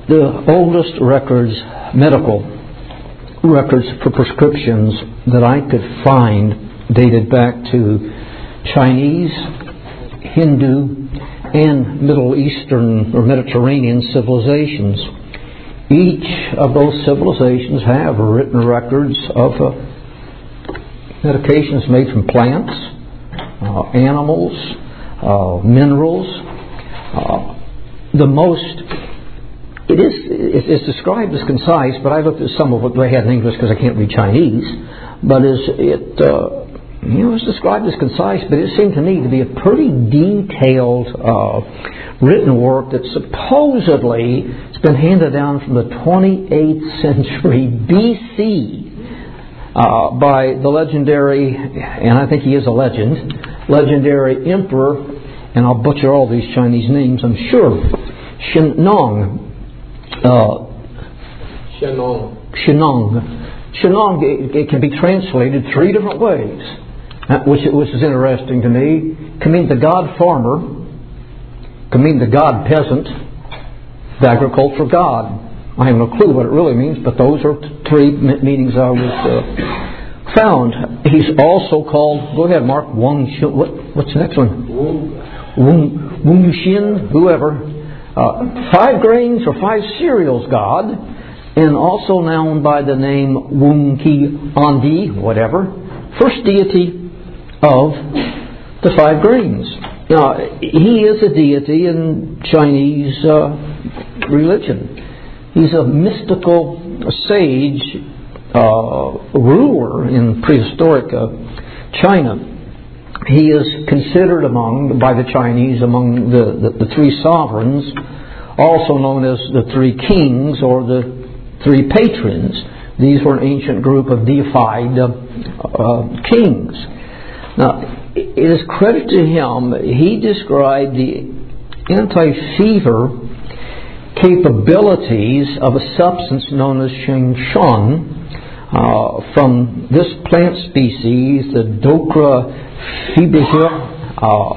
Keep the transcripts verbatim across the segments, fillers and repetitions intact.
the oldest records, medical records for prescriptions that I could find dated back to Chinese, Hindu, and Middle Eastern or Mediterranean civilizations. Each of those civilizations have written records of uh, medications made from plants, uh, animals, uh, minerals. Uh, the most, it is it's described as concise, but I looked at some of what they had in English because I can't read Chinese. But is it uh, you know it's described as concise, but it seemed to me to be a pretty detailed uh, written work that supposedly has been handed down from the twenty-eighth century B C uh, by the legendary, and I think he is a legend, legendary emperor, and I'll butcher all these Chinese names, I'm sure, Shennong. Uh, Shennong. Shennong. Shennong, it, it can be translated three different ways, uh, which, which is interesting to me. It can mean the god farmer, can mean the god peasant, the agricultural god. I have no clue what it really means, but those are three meanings I was uh, found. He's also called, go ahead Mark, Wang Xun, what, what's the next one? Wung, Wung Yuxin, whoever. Uh, five grains or five cereals god, and also known by the name Wung Qi Andi, whatever, first deity of the five grains. Now, he is a deity in Chinese uh, religion. He's a mystical sage uh, ruler in prehistoric uh, China. He is considered among, by the Chinese, among the, the, the three sovereigns, also known as the three kings or the three patrons. These were an ancient group of deified uh, uh, kings. Now, it is credit to him, he described the anti-fever capabilities of a substance known as Sheng Shuan uh, from this plant species, the Docra Fibihia, uh,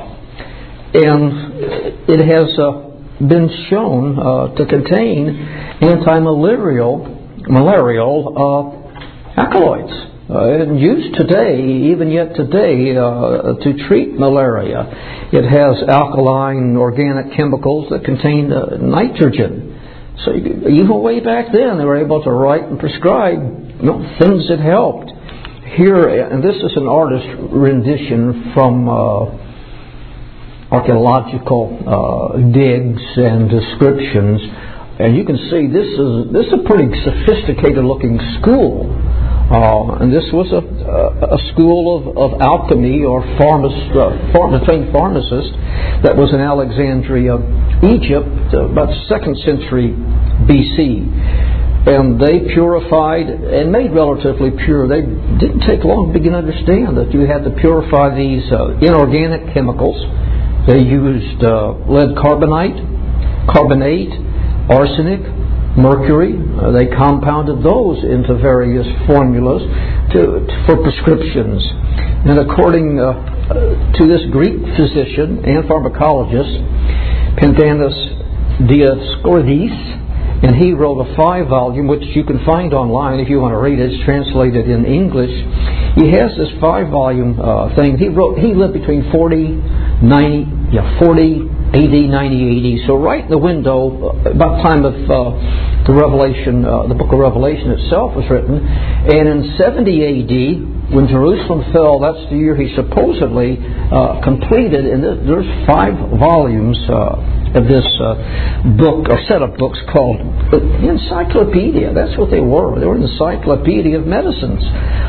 and it has uh, been shown uh, to contain anti-malarial malarial uh, alkaloids. Uh, and used today, even yet today, uh, to treat malaria. It has alkaline organic chemicals that contain uh, nitrogen. So you, even way back then, they were able to write and prescribe you know, things that helped. Here, and this is an artist rendition from uh, archaeological uh, digs and descriptions, and you can see this is this is a pretty sophisticated looking school, uh, and this was a, a school of, of alchemy or pharmacist, uh, pharma, trained pharmacist that was in Alexandria, Egypt, uh, about second century B C. And they purified and made relatively pure. They didn't take long to begin to understand that you had to purify these uh, inorganic chemicals. They used uh, lead carbonate, carbonate, arsenic, mercury. Uh, they compounded those into various formulas to, to, for prescriptions. And according uh, to this Greek physician and pharmacologist, Pendanus Dioscorides, and he wrote a five-volume, which you can find online if you want to read it. It's translated in English. He has this five-volume uh, thing. He wrote. He lived between forty, ninety, yeah, forty A D, ninety A D. So right in the window, about the time of uh, the Revelation, uh, the Book of Revelation itself was written. And in seventy A D, when Jerusalem fell, that's the year he supposedly uh, completed. And there's five volumes. Uh, of this uh, book, or set of books called Encyclopedia. That's what they were. They were an encyclopedia of medicines.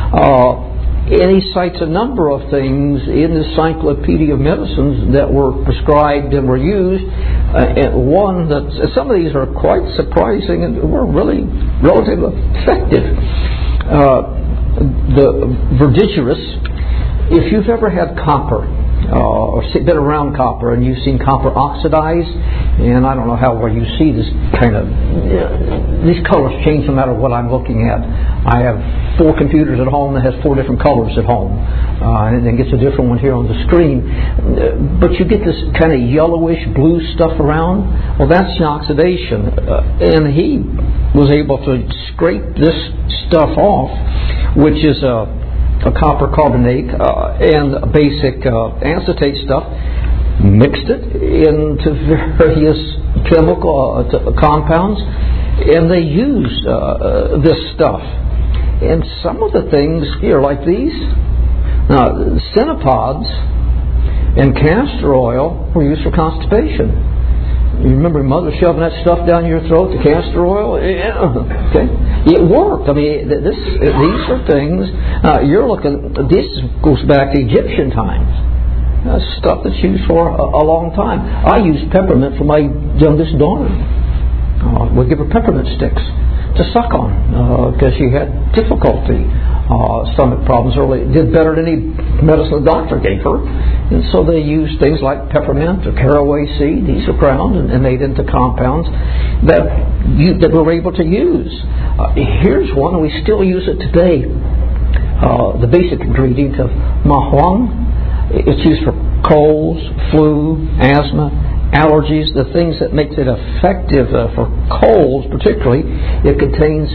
Uh, and he cites a number of things in the Encyclopedia of Medicines that were prescribed and were used. Uh, and one that, some of these are quite surprising and were really relatively effective. Uh, the verdigris, if you've ever had copper uh, or been around copper and you've seen copper oxidized, and I don't know how well you see this kind of, uh, these colors change no matter what I'm looking at. I have four computers at home that has four different colors at home, uh, and then gets a different one here on the screen. Uh, but you get this kind of yellowish blue stuff around. Well, that's the oxidation, uh, and he was able to scrape this stuff off, which is a a copper carbonate uh, and a basic uh, acetate stuff, mixed it into various chemical uh, t- compounds, and they used uh, uh, this stuff. And some of the things here, like these, now Cinepods and castor oil were used for constipation. You remember your mother shoving that stuff down your throat, the castor oil? Yeah. Okay. It worked. I mean, this, these are things, uh, you're looking, this goes back to Egyptian times. Uh, stuff that's used for a, a long time. I used peppermint for my youngest daughter. Uh, we'd give her peppermint sticks to suck on because uh, she had difficulty, uh, stomach problems early. It did better than any medicine the doctor gave her. And so they used things like peppermint or caraway seed. These are ground and, and made into compounds that you, that we're able to use. Uh, here's one, and we still use it today. Uh, the basic ingredient of mahuang. It's used for colds, flu, asthma, allergies, the things that makes it effective uh, for colds particularly. It contains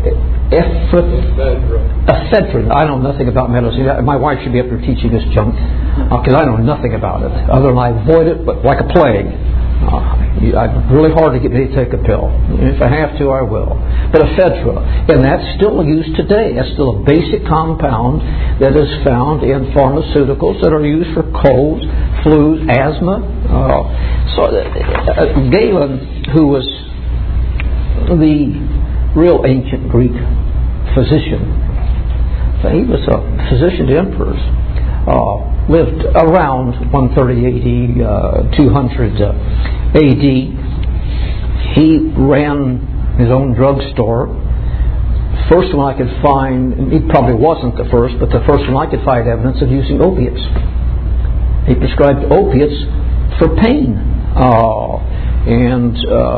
ephedrine. I know nothing about medicine. My wife should be up here teaching this junk because uh, I know nothing about it other than I avoid it but like a plague. Uh, it's really hard to get me to take a pill. If I have to, I will. But ephedra, and that's still used today. That's still a basic compound that is found in pharmaceuticals that are used for colds, flus, asthma. Uh, so uh, Galen, who was the real ancient Greek physician, he was a physician to emperors. Uh, lived around one thirty A D, uh, two hundred uh, A D. He ran his own drugstore. First one I could find, he probably wasn't the first, but the first one I could find evidence of using opiates. He prescribed opiates for pain, uh, and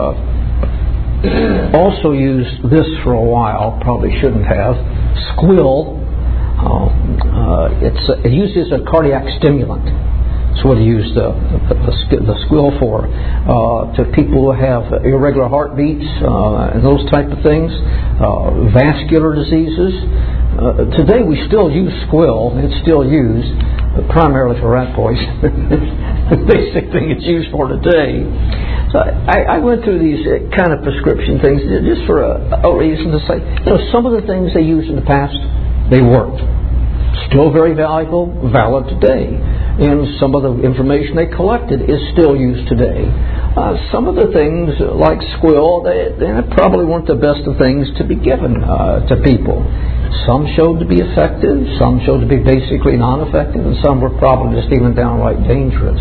uh, also used this for a while, probably shouldn't have, squill. Uh, uh, it's uh, it uses a cardiac stimulant. That's what he used the, the, the, the squill for. Uh, to people who have irregular heartbeats uh, and those type of things, uh, vascular diseases. Uh, today we still use squill. It's still used, but primarily for rat poison. The basic thing it's used for today. So I, I went through these kind of prescription things just for a, a reason to say, you know, some of the things they used in the past, they worked. Still very valuable, valid today. And some of the information they collected is still used today. Uh, some of the things, like squill, they, they probably weren't the best of things to be given uh, to people. Some showed to be effective, some showed to be basically non-effective, and some were probably just even downright dangerous.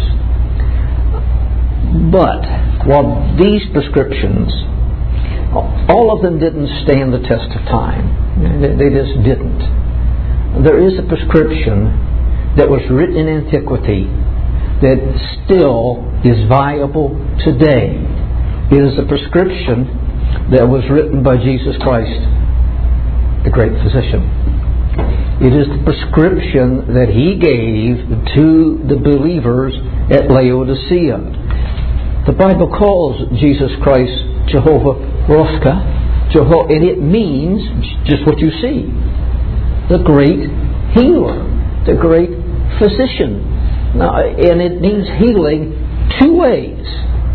But while these prescriptions, all of them didn't stand the test of time. They just didn't. There is a prescription that was written in antiquity that still is viable today. It is a prescription that was written by Jesus Christ, the great physician. It is the prescription that he gave to the believers at Laodicea. The Bible calls Jesus Christ Jehovah Rapha, Jehovah, and it means just what you see. The great healer, the great physician. Now, and it means healing two ways.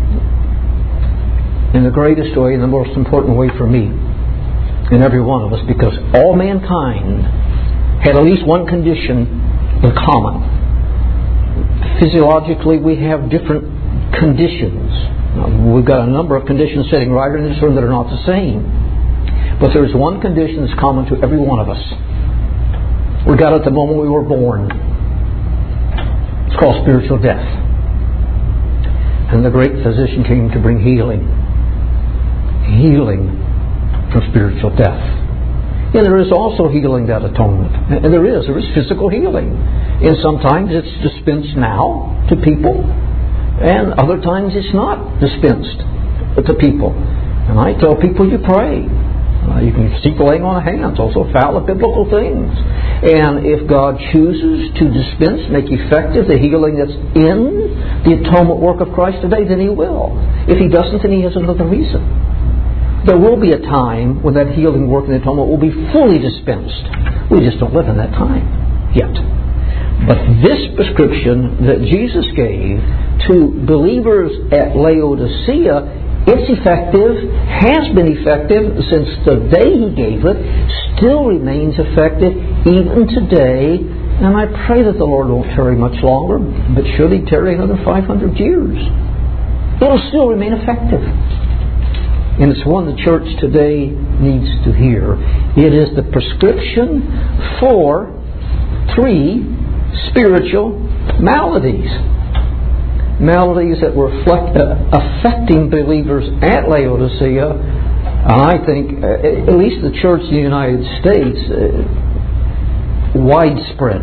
In the greatest way, and the most important way for me and every one of us, because all mankind had at least one condition in common. Physiologically, we have different conditions. Now, we've got a number of conditions sitting right in this room that are not the same. But there's one condition that's common to every one of us. We got it the moment we were born. It's called spiritual death. And the great physician came to bring healing. Healing from spiritual death. And there is also healing that atonement. And there is. There is physical healing. And sometimes it's dispensed now to people. And other times it's not dispensed to people. And I tell people, you pray. Uh, you can seek the laying on of hands, also valid biblical things. And if God chooses to dispense, make effective the healing that's in the atonement work of Christ today, then He will. If He doesn't, then He has another reason. There will be a time when that healing work in the atonement will be fully dispensed. We just don't live in that time yet. But this prescription that Jesus gave to believers at Laodicea, it's effective, has been effective since the day He gave it, still remains effective even today. And I pray that the Lord won't tarry much longer, but should He tarry another five hundred years, it'll still remain effective. And it's one the church today needs to hear. It is the prescription for three spiritual maladies. Maladies that were affect, uh, affecting believers at Laodicea. And I think, uh, at least the church in the United States, uh, widespread.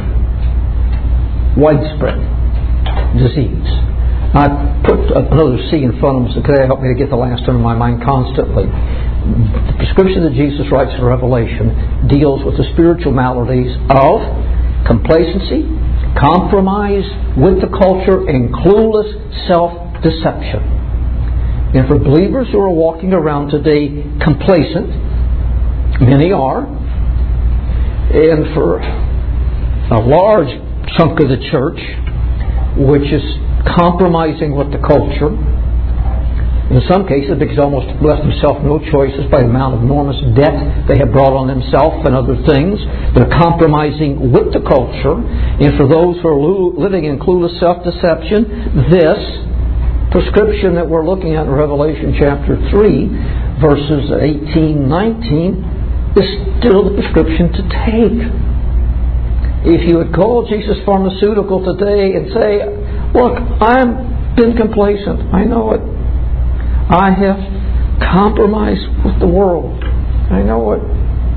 Widespread disease. I put another C in front of them so could help me to get the last one in my mind constantly. The prescription that Jesus writes in Revelation deals with the spiritual maladies of complacency, compromise with the culture, and clueless self-deception. And for believers who are walking around today complacent, many are, and for a large chunk of the church which is compromising with the culture, in some cases because they almost left themselves no choices by the amount of enormous debt they have brought on themselves and other things. They're compromising with the culture. And for those who are living in clueless self-deception, this prescription that we're looking at in Revelation chapter three, verses eighteen, nineteen, is still the prescription to take. If you would call Jesus pharmaceutical today and say, look, I've been complacent, I know it. I have compromised with the world. I know it.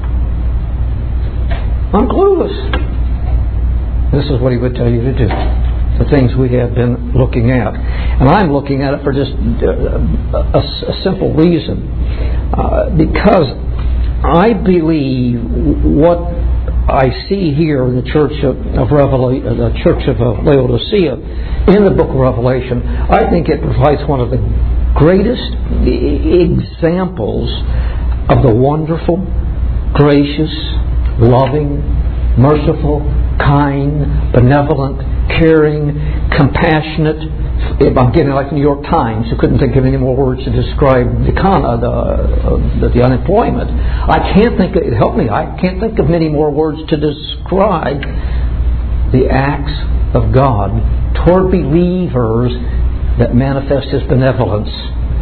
I'm clueless. This is what He would tell you to do. The things we have been looking at. And I'm looking at it for just a, a, a simple reason. Uh, because I believe what I see here in the church of, of Revelation, the church of Laodicea, in the book of Revelation, I think it provides one of the greatest examples of the wonderful, gracious, loving, merciful, kind, benevolent, caring, compassionate. I'm getting like the New York Times, who couldn't think of any more words to describe the con, uh, the, uh, the unemployment. I can't think of, help me, I can't think of many more words to describe the acts of God toward believers that manifest His benevolence.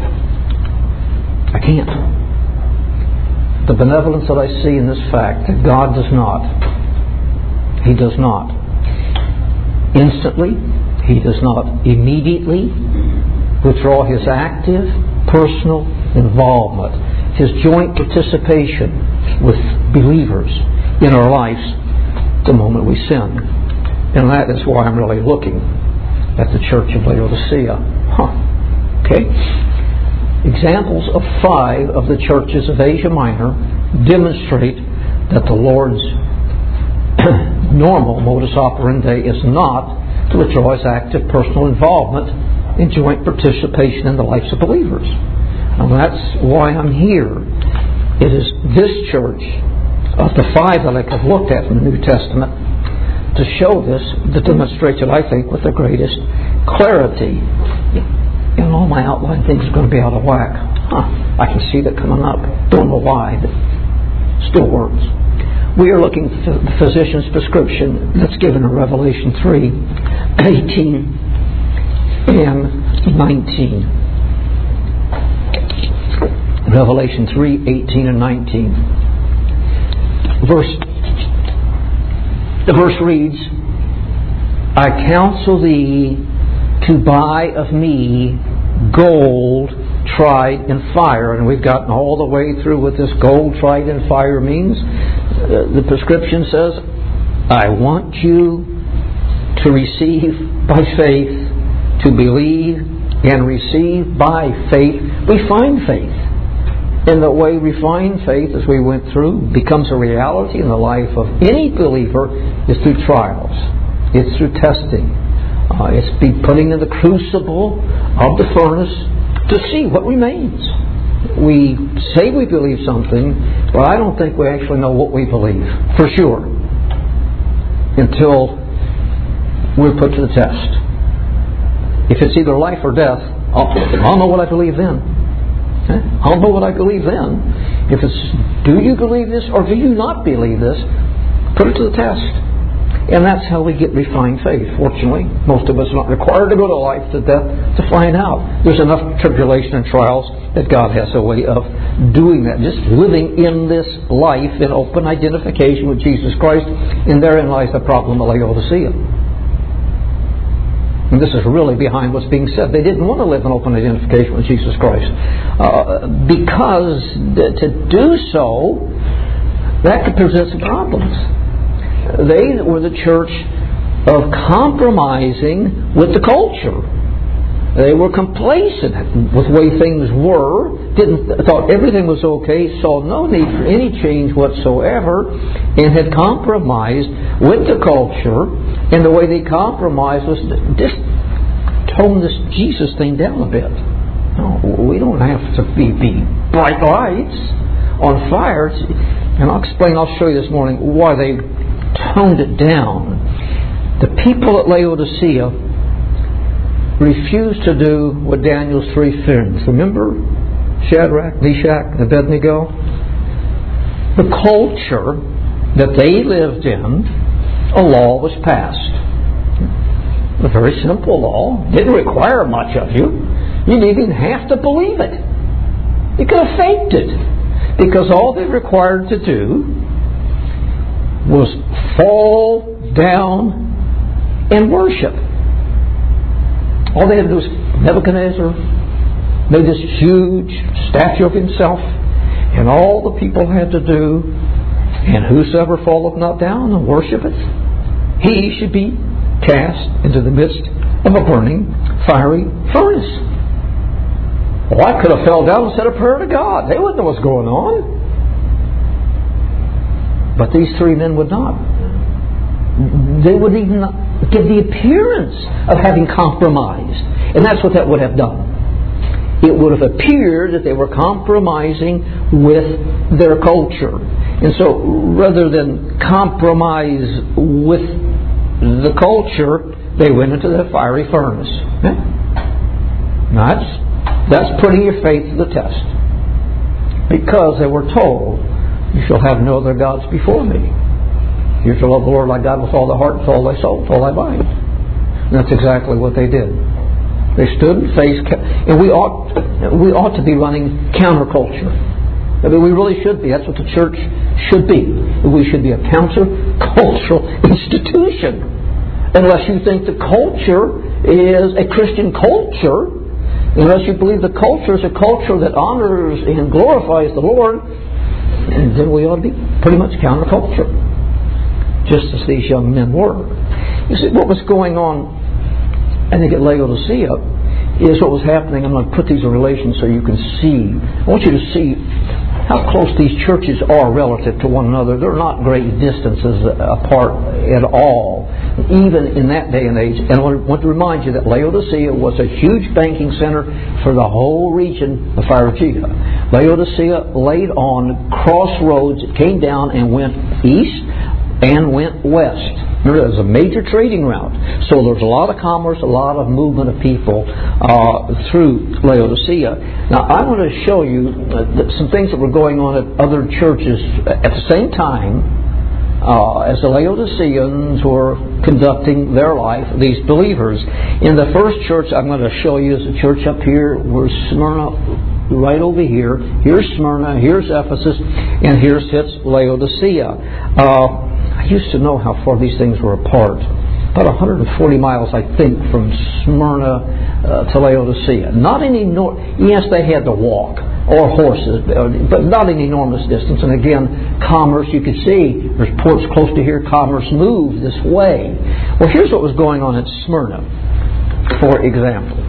I can't. The benevolence that I see in this fact that God does not. He does not instantly, He does not immediately withdraw His active, personal involvement, His joint participation with believers in our lives the moment we sin. And that is why I'm really looking at the church of Laodicea. Huh. Okay. Examples of five of the churches of Asia Minor demonstrate that the Lord's normal modus operandi is not to withdraw His active personal involvement in joint participation in the lives of believers. And that's why I'm here. It is this church, of the five that I have looked at in the New Testament, to show this, that demonstrates it, I think, with the greatest clarity. And all my outline things are going to be out of whack. Huh, I can see that coming up. Don't know why, but still works. We are looking at the physician's prescription that's given in Revelation three, eighteen and nineteen. Revelation three, eighteen and nineteen. Verse, the verse reads, I counsel thee to buy of me gold tried in fire. And we've gotten all the way through what this gold tried in fire means. Uh, the prescription says, I want you to receive by faith, to believe and receive by faith. We find faith. And the way we find faith, as we went through, becomes a reality in the life of any believer is through trials. It's through testing. Uh, it's be putting in the crucible of the furnace to see what remains. We say we believe something, but I don't think we actually know what we believe, for sure, until we're put to the test. If it's either life or death, I'll, I'll know what I believe then. Okay? I'll know what I believe then. If it's, do you believe this or do you not believe this? Put it to the test. And that's how we get refined faith. Fortunately, most of us are not required to go to life, to death, to find out. There's enough tribulation and trials that God has a way of doing that. Just living in this life in open identification with Jesus Christ. And therein lies the problem of Laodicea. And this is really behind what's being said. They didn't want to live in open identification with Jesus Christ. Uh, because to do so, that could present some problems. They were the church of compromising with the culture. They were complacent with the way things were, didn't thought everything was okay, saw no need for any change whatsoever, and had compromised with the culture. And the way they compromised was just tone this Jesus thing down a bit. No, we don't have to be, be bright lights on fire. And I'll explain, I'll show you this morning why they toned it down. The people at Laodicea refused to do what Daniel's three friends. Remember Shadrach, Meshach, and Abednego? The culture that they lived in, a law was passed. A very simple law. Didn't require much of you. You didn't even have to believe it. You could have faked it. Because all they required to do was fall down and worship. All they had to do was Nebuchadnezzar made this huge statue of himself, and all the people had to do, and whosoever falleth not down and worshipeth, he should be cast into the midst of a burning fiery furnace. Well, I could have fell down and said a prayer to God. They wouldn't know what's going on. But these three men would not. They wouldn't even give the appearance of having compromised. And that's what that would have done. It would have appeared that they were compromising with their culture. And so rather than compromise with the culture, they went into the fiery furnace. Okay? Now that's, that's putting your faith to the test. Because they were told, you shall have no other gods before me. You shall love the Lord thy God with all thy heart, with all thy soul, with all thy mind. And that's exactly what they did. They stood and faced, and we ought we ought to be running counterculture. I mean, we really should be. That's what the church should be. We should be a countercultural institution. Unless you think the culture is a Christian culture, unless you believe the culture is a culture that honors and glorifies the Lord, and then we ought to be pretty much counterculture, just as these young men were. You see, what was going on, I think, at Laodicea is what was happening. I'm going to put these in relation so you can see. I want you to see how close these churches are relative to one another. They're not great distances apart at all, even in that day and age. And I want to remind you that Laodicea was a huge banking center for the whole region of Phrygia. Laodicea laid on crossroads. It came down and went east and went west. Remember, it was a major trading route. So there was a lot of commerce, a lot of movement of people uh, through Laodicea. Now, I want to show you uh, some things that were going on at other churches at the same time uh, as the Laodiceans were conducting their life, these believers. In the first church I'm going to show you is a church up here. We're Smyrna, right over here. Here's Smyrna, here's Ephesus, and here sits Laodicea. Uh, I used to know how far these things were apart. about one hundred forty miles, I think, from Smyrna uh, to Laodicea. Not an enormous... Yes, they had to walk, or horses, but not an enormous distance. And again, commerce, you could see, there's ports close to here, commerce moved this way. Well, here's what was going on at Smyrna, for example.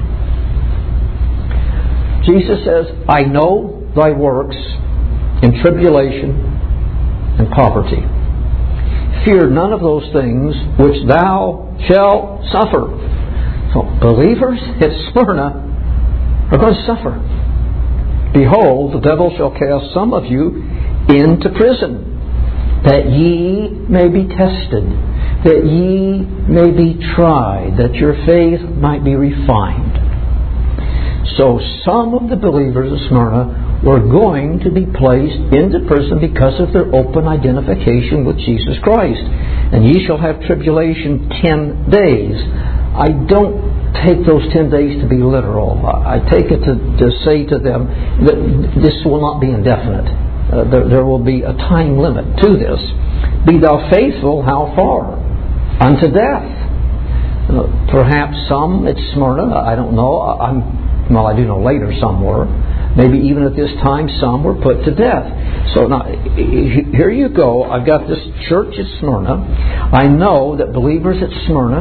Jesus says, I know thy works in tribulation and poverty. Fear none of those things which thou shalt suffer. So believers at Smyrna are going to suffer. Behold, the devil shall cast some of you into prison, that ye may be tested, that ye may be tried, that your faith might be refined. So some of the believers of Smyrna were going to be placed into prison because of their open identification with Jesus Christ. And ye shall have tribulation ten days. I don't take those ten days to be literal. I take it to, to say to them that this will not be indefinite. Uh, there, there will be a time limit to this. Be thou faithful, how far? Unto death. Uh, perhaps some at Smyrna, I don't know. I'm Well, I do know later some were. Maybe even at this time some were put to death. So now, here you go. I've got this church at Smyrna. I know that believers at Smyrna,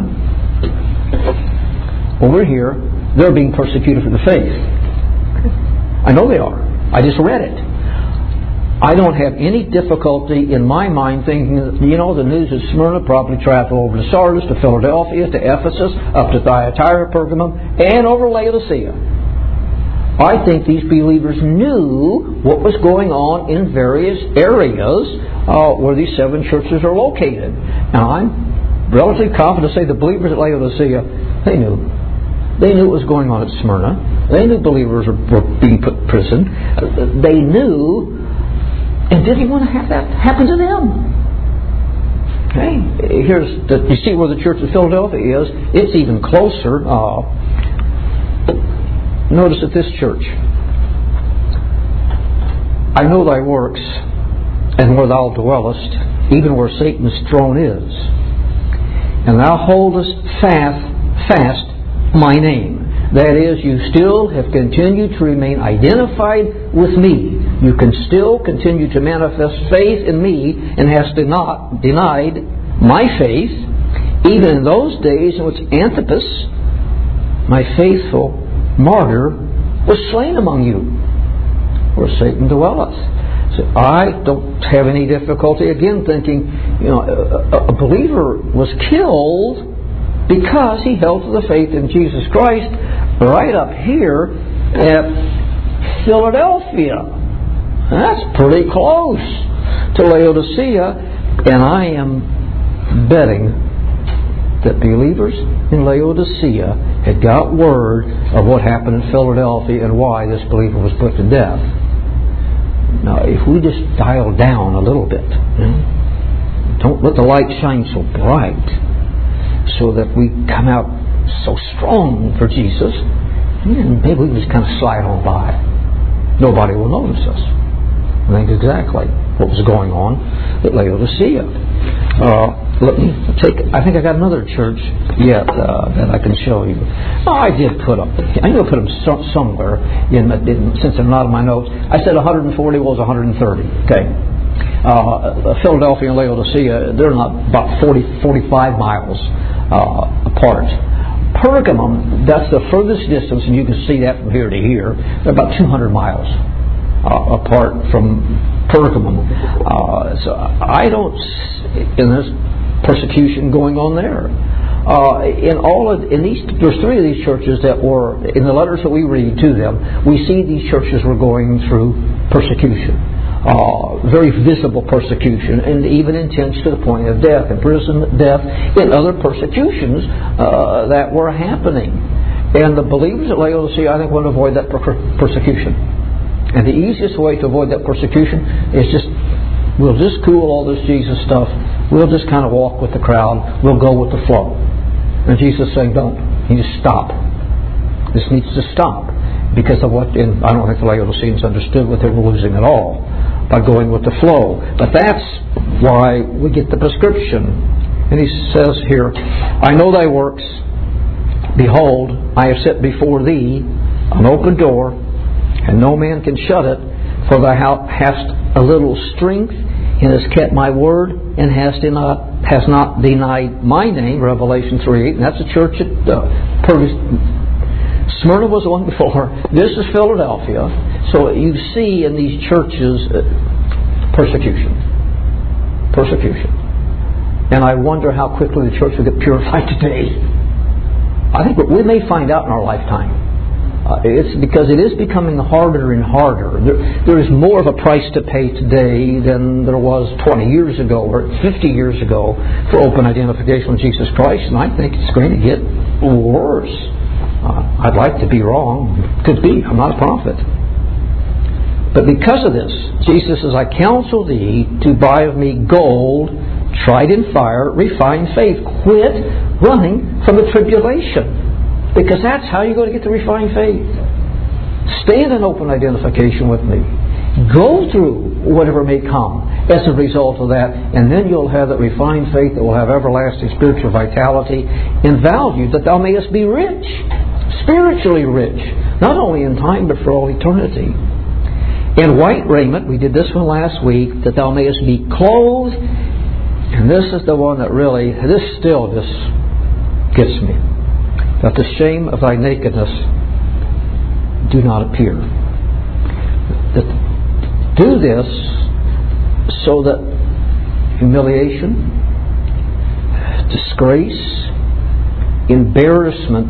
over here, they're being persecuted for the faith. I know they are. I just read it. I don't have any difficulty in my mind thinking that, you know, the news of Smyrna probably traveled over to Sardis, to Philadelphia, to Ephesus, up to Thyatira, Pergamum, and over Laodicea. I think these believers knew what was going on in various areas uh, where these seven churches are located. Now, I'm relatively confident to say the believers at Laodicea, they knew. They knew what was going on at Smyrna. They knew believers were, were being put in prison. Uh, they knew, and didn't want to have that happen to them. Okay, here's the, you see where the church of Philadelphia is. It's even closer. Uh, Notice at this church, I know thy works, and where thou dwellest, even where Satan's throne is. And thou holdest fast, fast my name. That is, you still have continued to remain identified with me. You can still continue to manifest faith in me, and hast not denied my faith, even in those days in which Antipas, my faithful martyr, was slain among you, where Satan dwelleth. So I don't have any difficulty again thinking, you know, a, a believer was killed because he held to the faith in Jesus Christ right up here at Philadelphia. That's pretty close to Laodicea, and I am betting that believers in Laodicea had got word of what happened in Philadelphia and why this believer was put to death. Now, if we just dial down a little bit, you know, don't let the light shine so bright so that we come out so strong for Jesus, and maybe we can just kind of slide on by. Nobody will notice us. I think exactly what was going on at Laodicea. Uh, let me take. I think I got another church yet uh, that I can show you. Oh, I did put them. I'm going to put them so, somewhere. In, in, since they're not in my notes, I said one hundred forty was one hundred thirty. Okay. Uh, Philadelphia and Laodicea, they're not about forty, forty-five miles uh, apart. Pergamum, that's the furthest distance, and you can see that from here to here. They're about two hundred miles uh, apart from Pergamum. Uh, so I don't, in this persecution going on there. Uh, in all of in these, there's three of these churches that were in the letters that we read to them. We see these churches were going through persecution, uh, very visible persecution, and even intense to the point of death, imprisonment, death, and other persecutions uh, that were happening. And the believers at Laodicea, I think, want to avoid that per- persecution. And the easiest way to avoid that persecution is just, we'll just cool all this Jesus stuff. We'll just kind of walk with the crowd. We'll go with the flow. And Jesus is saying, don't. You just stop. This needs to stop. Because of what, and I don't think the Laodiceans understood what they were losing at all by going with the flow. But that's why we get the prescription And he says here, I know thy works. Behold, I have set before thee an open door, and no man can shut it. For thou hast a little strength, and hast kept my word, and hast not, hast not denied my name. Revelation three eight. And that's the church at uh, Pergamum. Smyrna was the one before. This is Philadelphia. So you see in these churches uh, persecution. Persecution. And I wonder how quickly the church will get purified today. I think we may find out in our lifetime. Uh, it's because it is becoming harder and harder. There, there is more of a price to pay today than there was twenty years ago or fifty years ago for open identification with Jesus Christ. And I think it's going to get worse. Uh, I'd like to be wrong. Could be. I'm not a prophet. But because of this, Jesus says, I counsel thee to buy of me gold, tried in fire, refined faith. Quit running from the tribulation. Because that's how you're going to get the refined faith. Stand in open identification with me. Go through whatever may come as a result of that. And then you'll have that refined faith that will have everlasting spiritual vitality and value, that thou mayest be rich. Spiritually rich. Not only in time, but for all eternity. In white raiment, we did this one last week, that thou mayest be clothed. And this is the one that really, this still just gets me. That the shame of thy nakedness do not appear. That do this so that humiliation, disgrace, embarrassment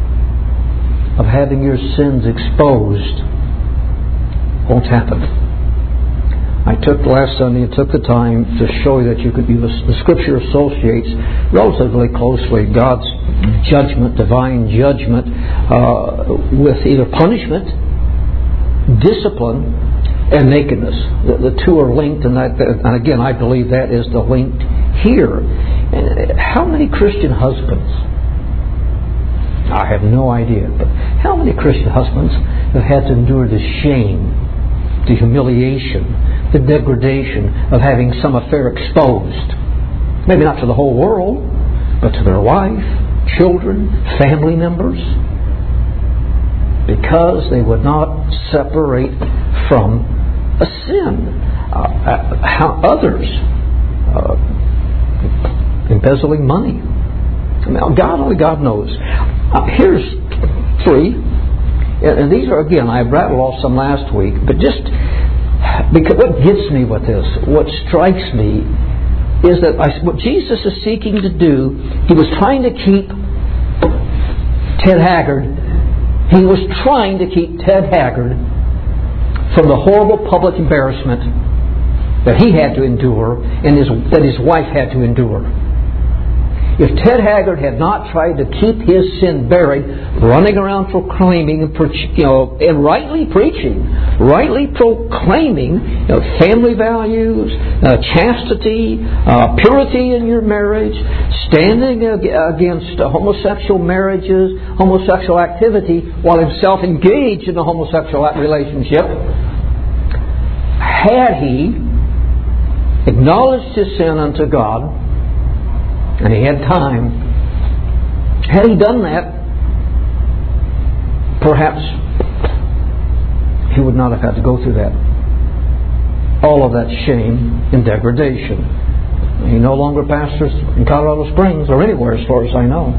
of having your sins exposed won't happen. I took last Sunday and took the time to show you that you could use the Scripture associates relatively closely God's judgment, divine judgment, uh, with either punishment, discipline, and nakedness. The, the two are linked, and, that, and again, I believe that is the link here. And how many Christian husbands? I have no idea, but how many Christian husbands have had to endure the shame, the humiliation, the degradation of having some affair exposed? Maybe not to the whole world, but to their wife, children, family members, because they would not separate from a sin. Uh, how others uh, embezzling money. I mean, God, only God knows. Uh, here's three. And these are, again, I rattled off some last week, but just because what gets me with this, what strikes me, is that I, what Jesus is seeking to do, He was trying to keep Ted Haggard, He was trying to keep Ted Haggard from the horrible public embarrassment that he had to endure and his, that his wife had to endure. If Ted Haggard had not tried to keep his sin buried, running around proclaiming and, you know, and rightly preaching, rightly proclaiming, you know, family values, uh, chastity, uh, purity in your marriage, standing against uh, homosexual marriages, homosexual activity, while himself engaged in a homosexual relationship, had he acknowledged his sin unto God, and he had time, had he done that, perhaps he would not have had to go through that. All of that shame and degradation. He no longer pastors in Colorado Springs or anywhere as far as I know.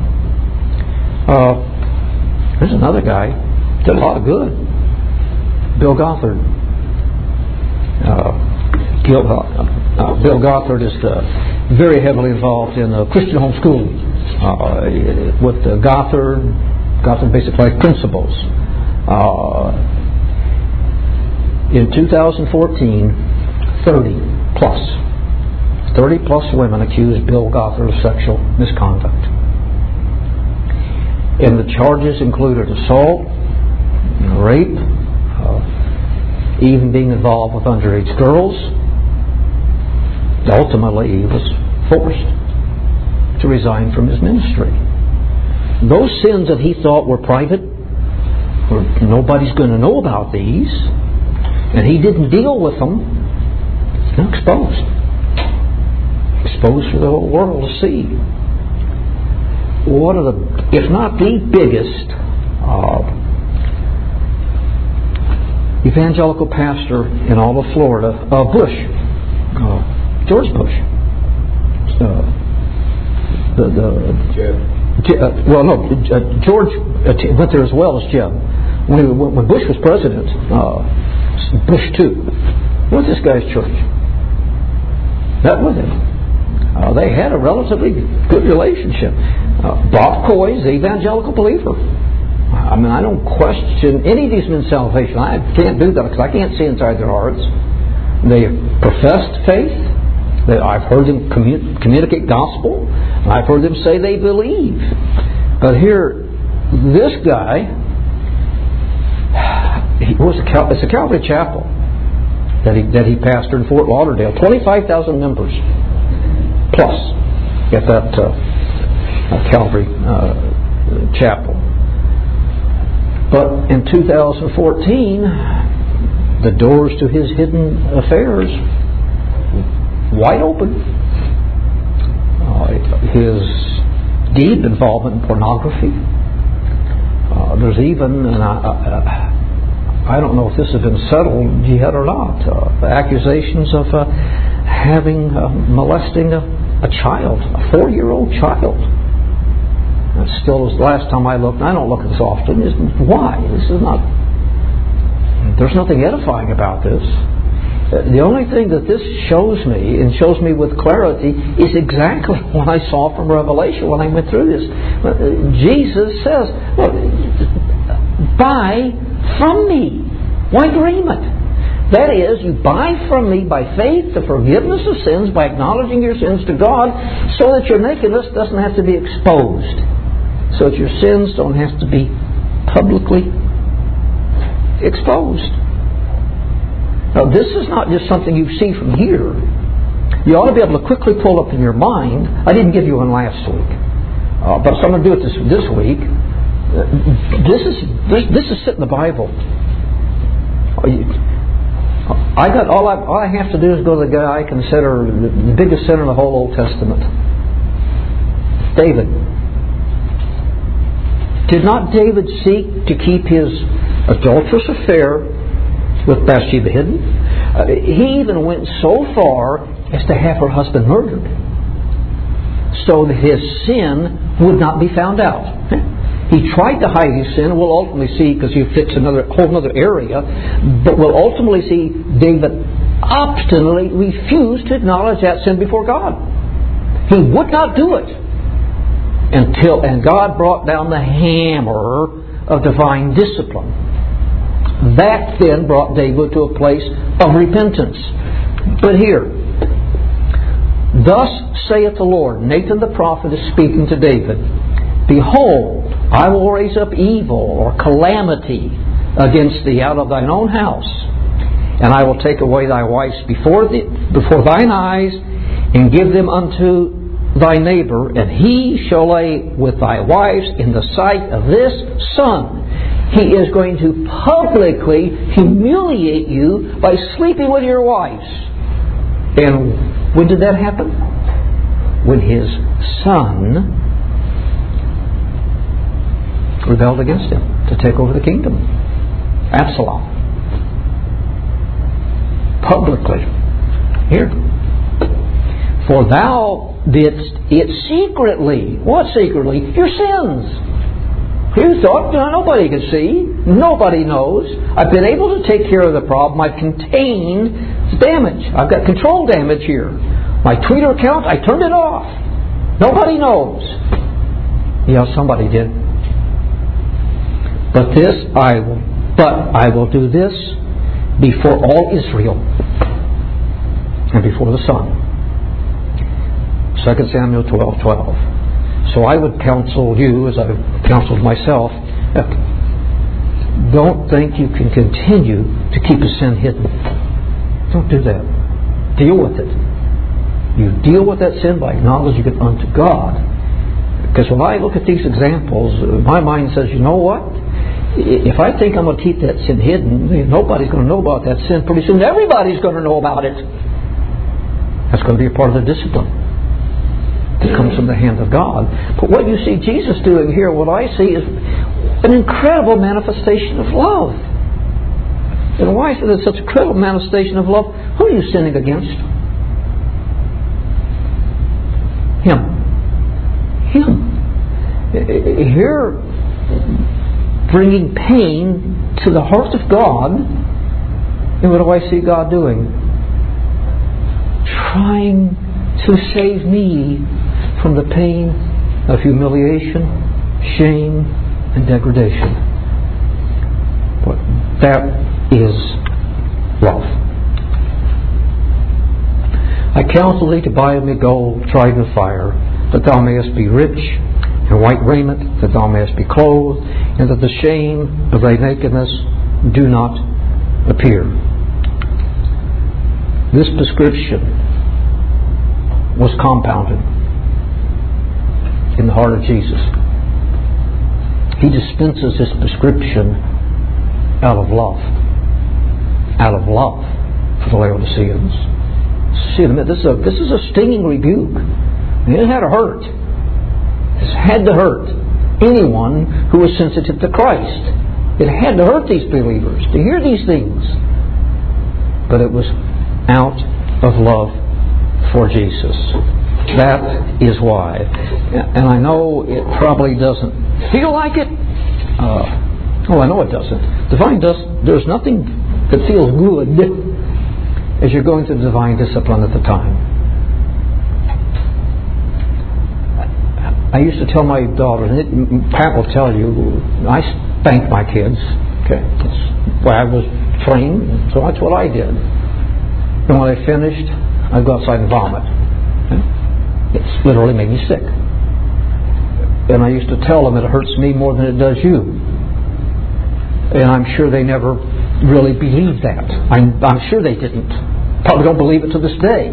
Uh, there's another guy, did a lot of good. Bill Gothard. Uh, Bill, uh, Bill Gothard is uh, very heavily involved in uh, Christian homeschooling uh, with the Gothard, Gothard Basic Life Principles. Uh, in two thousand fourteen, thirty plus, thirty plus women accused Bill Gothard of sexual misconduct. And the charges included assault, rape, uh, even being involved with underage girls. Ultimately, he was forced to resign from his ministry. Those sins that he thought were private, or nobody's going to know about these, and he didn't deal with them, they're exposed. exposed for the whole world to see. One of the, if not the biggest, uh, evangelical pastor in all of Florida, uh, Bush, uh, George Bush. Uh, the the uh, well, no, uh, George uh, went there as well as Jeb. When, when Bush was president, uh, Bush two went to this guy's church, met with him. Uh, they had a relatively good relationship. Uh, Bob Coy's the evangelical believer. I mean, I don't question any of these men's salvation. I can't do that because I can't see inside their hearts. They professed faith. They, I've heard them commun- communicate gospel. I've heard them say they believe. But here, this guy, he was a Cal- it's a Calvary Chapel that he that he pastored in Fort Lauderdale. Twenty-five thousand members plus at that uh, uh, Calvary uh, Chapel. But in two thousand fourteen, the doors to his hidden affairs wide open. Uh, his deep involvement in pornography. Uh, there's even, and I, I, I don't know if this has been settled yet or not, uh, accusations of uh, having uh, molesting a, a child, a four-year-old child. And still, as the last time I looked, and I don't look at this often, is why? This is not, there's nothing edifying about this. The only thing that this shows me, and shows me with clarity, is exactly what I saw from Revelation when I went through this. Jesus says, look, buy from me. Why dream it? That is, you buy from me by faith the forgiveness of sins, by acknowledging your sins to God, so that your nakedness doesn't have to be exposed. So that your sins don't have to be publicly exposed. Now, this is not just something you see from here. You ought to be able to quickly pull up in your mind. I didn't give you one last week, uh, but so I'm going to do it this this week. Uh, this is this, this is sit in the Bible. I got all I all I have to do is go to the guy I consider the biggest sinner in the whole Old Testament, David. Did not David seek to keep his adulterous affair with Bathsheba hidden? Uh, he even went so far as to have her husband murdered, so that his sin would not be found out. He tried to hide his sin. We'll ultimately see, because he fits another whole other area, but we'll ultimately see David obstinately refused to acknowledge that sin before God. He would not do it until, and God brought down the hammer of divine discipline. That then brought David to a place of repentance. But here, thus saith the Lord, Nathan the prophet is speaking to David, behold, I will raise up evil or calamity against thee out of thine own house, and I will take away thy wives before thee, before thine eyes, and give them unto thy neighbor, and he shall lay with thy wives in the sight of this sun. He is going to publicly humiliate you by sleeping with your wives. And when did that happen? When his son rebelled against him to take over the kingdom. Absalom. Publicly. Here. For thou didst it secretly. What secretly? Your sins. You thought, no, nobody can see. Nobody knows. I've been able to take care of the problem. I've contained damage. I've got control damage here. My Twitter account, I turned it off. Nobody knows. Yeah, somebody did. But this I will. But I will do this before all Israel and before the Son. Second Samuel twelve twelve. So I would counsel you, as I've counseled myself, don't think you can continue to keep a sin hidden. Don't do that. Deal with it. You deal with that sin by acknowledging it unto God. Because when I look at these examples, my mind says, you know what? If I think I'm going to keep that sin hidden, nobody's going to know about that sin. Pretty soon everybody's going to know about it. That's going to be a part of the discipline. that comes from the hand of God. But what you see Jesus doing here, what I see is an incredible manifestation of love. And why is it such a incredible manifestation of love? Who are you sinning against? Him. Him. Here, bringing pain to the heart of God. And what do I see God doing? Trying to save me from the pain of humiliation, shame, and degradation. But that is love. I counsel thee to buy of me gold tried in fire, that thou mayest be rich, and white raiment, that thou mayest be clothed, and that the shame of thy nakedness do not appear. This prescription was compounded in the heart of Jesus. He dispenses His prescription out of love. Out of love for the Laodiceans. See, this is a, this is a stinging rebuke. It had to hurt. It had to hurt anyone who was sensitive to Christ. It had to hurt these believers to hear these things. But it was out of love for Jesus. That is why. And I know it probably doesn't feel like it. Uh, oh, I know it doesn't. Divine does. There's nothing that feels good as you're going through divine discipline at the time. I used to tell my daughters, and it, Pat will tell you, I spanked my kids. Okay, that's why I was trained, so that's what I did. And when I finished, I'd go outside and vomit. Okay? It's literally made me sick. And I used to tell them it hurts me more than it does you. And I'm sure they never really believed that. I'm, I'm sure they didn't. Probably don't believe it to this day.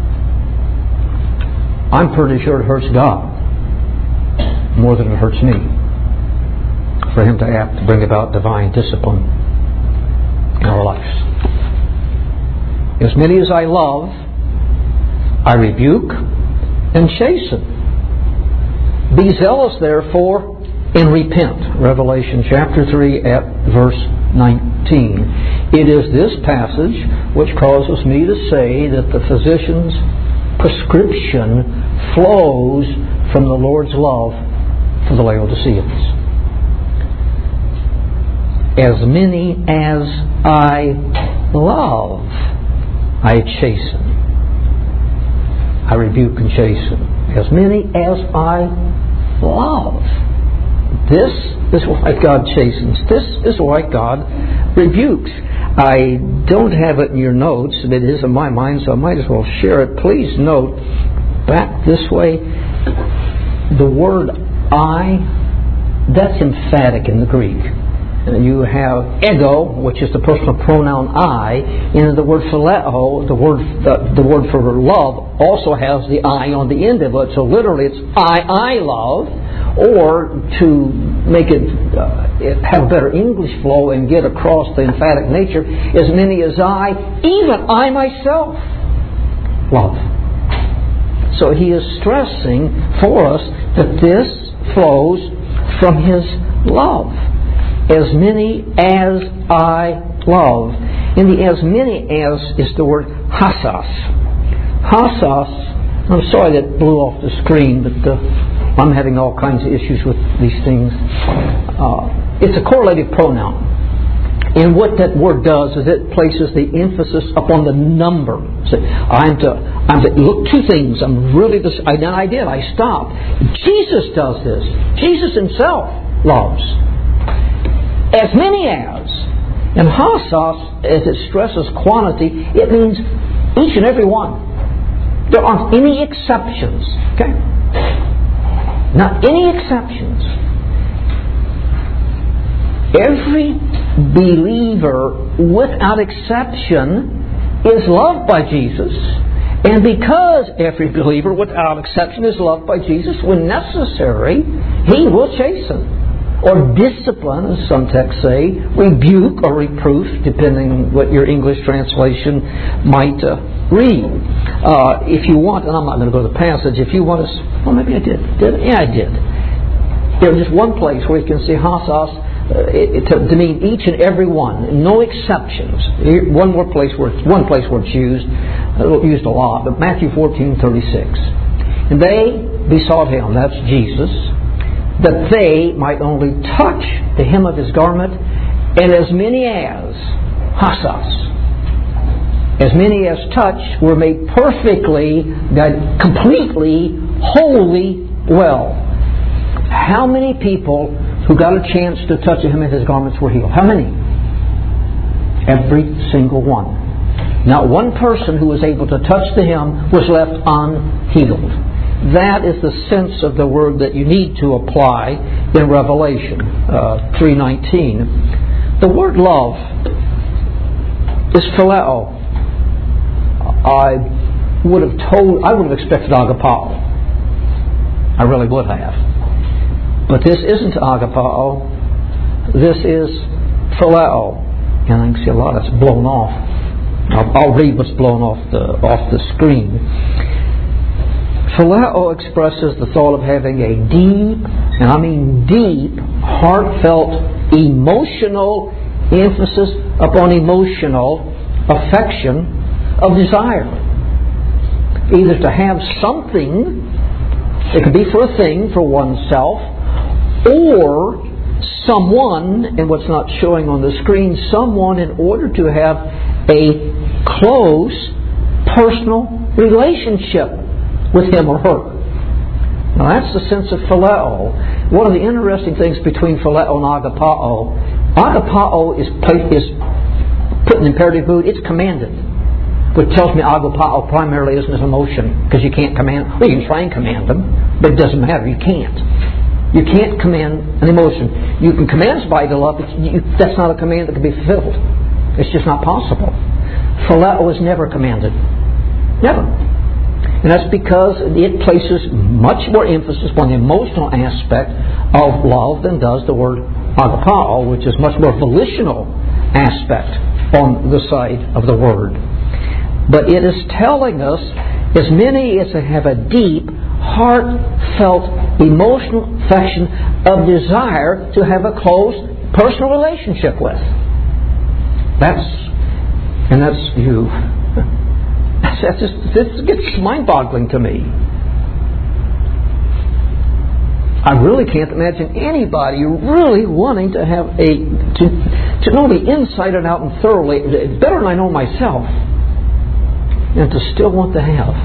I'm pretty sure it hurts God more than it hurts me for Him to act to bring about divine discipline in our lives. As many as I love, I rebuke and chasten. Be zealous, therefore, and repent. Revelation chapter three at verse nineteen. It is this passage which causes me to say that the physician's prescription flows from the Lord's love for the Laodiceans. As many as I love, I chasten. I rebuke and chasten. As many as I love. This is why God chastens. This is why God rebukes. I don't have it in your notes, but it is in my mind, so I might as well share it. Please note, back this way, the word I, that's emphatic in the Greek. You have ego, which is the personal pronoun I, and the word phileo, the word the, the word for love, also has the I on the end of it. So literally, it's I I love, or to make it, uh, it have a better English flow and get across the emphatic nature, as many as I, even I myself, love. So he is stressing for us that this flows from His love. As many as I love. And the as many as is the word hasas. Hasas, I'm sorry that blew off the screen, but uh, I'm having all kinds of issues with these things. Uh, it's a correlative pronoun. And what that word does is it places the emphasis upon the number. So I'm to, I'm to look two things. I'm really, this, I, I did, I stopped. Jesus does this. Jesus Himself loves. As many as. And hasas, as it stresses quantity, it means each and every one. There aren't any exceptions. Okay? Not any exceptions. Every believer, without exception, is loved by Jesus. And because every believer, without exception, is loved by Jesus, when necessary, He will chasten. or discipline, as some texts say, rebuke or reproof, depending on what your English translation might uh, read. Uh, if you want, and I'm not going to go to the passage, if you want to, well, maybe I did. Did Yeah, I did. There's just one place where you can see hasos uh, it, to, to mean each and every one, no exceptions. Here, one more place where it's, one place where it's used, uh, used a lot, but Matthew fourteen thirty-six. And they besought him, that's Jesus, that they might only touch the hem of his garment, and as many as, hasos, as many as touched were made perfectly, completely, wholly well. How many people who got a chance to touch the hem of his garments were healed? How many? Every single one. Not one person who was able to touch the hem was left unhealed. That is the sense of the word that you need to apply in Revelation uh, three nineteen. The word love is phileo. I would have told, I would have expected agapao. I really would have. But this isn't agapao. This is phileo. And I can see a lot that's blown off. I'll, I'll read what's blown off the off the screen. Phileo expresses the thought of having a deep, and I mean deep, heartfelt, emotional emphasis upon emotional affection of desire. Either to have something, it could be for a thing, for oneself, or someone, and what's not showing on the screen, someone in order to have a close, personal relationship with him or her. Now that's the sense of phileo. One of the interesting things between phileo and agapao, agapao is, is put in imperative mood, it's commanded. Which tells me agapao primarily isn't an emotion, because you can't command, well you can try and command them, but it doesn't matter, you can't. You can't command an emotion. You can command somebody to love, but you, that's not a command that can be fulfilled. It's just not possible. Phileo is never commanded. Never. And that's because it places much more emphasis on the emotional aspect of love than does the word agapao, which is much more volitional aspect on the side of the word. But it is telling us, as many as have a deep, heartfelt, emotional affection of desire to have a close personal relationship with. That's, and that's you. That's just, this gets mind-boggling to me. I really can't imagine anybody really wanting to have a to to know me inside and out and thoroughly, better than I know myself, and to still want to have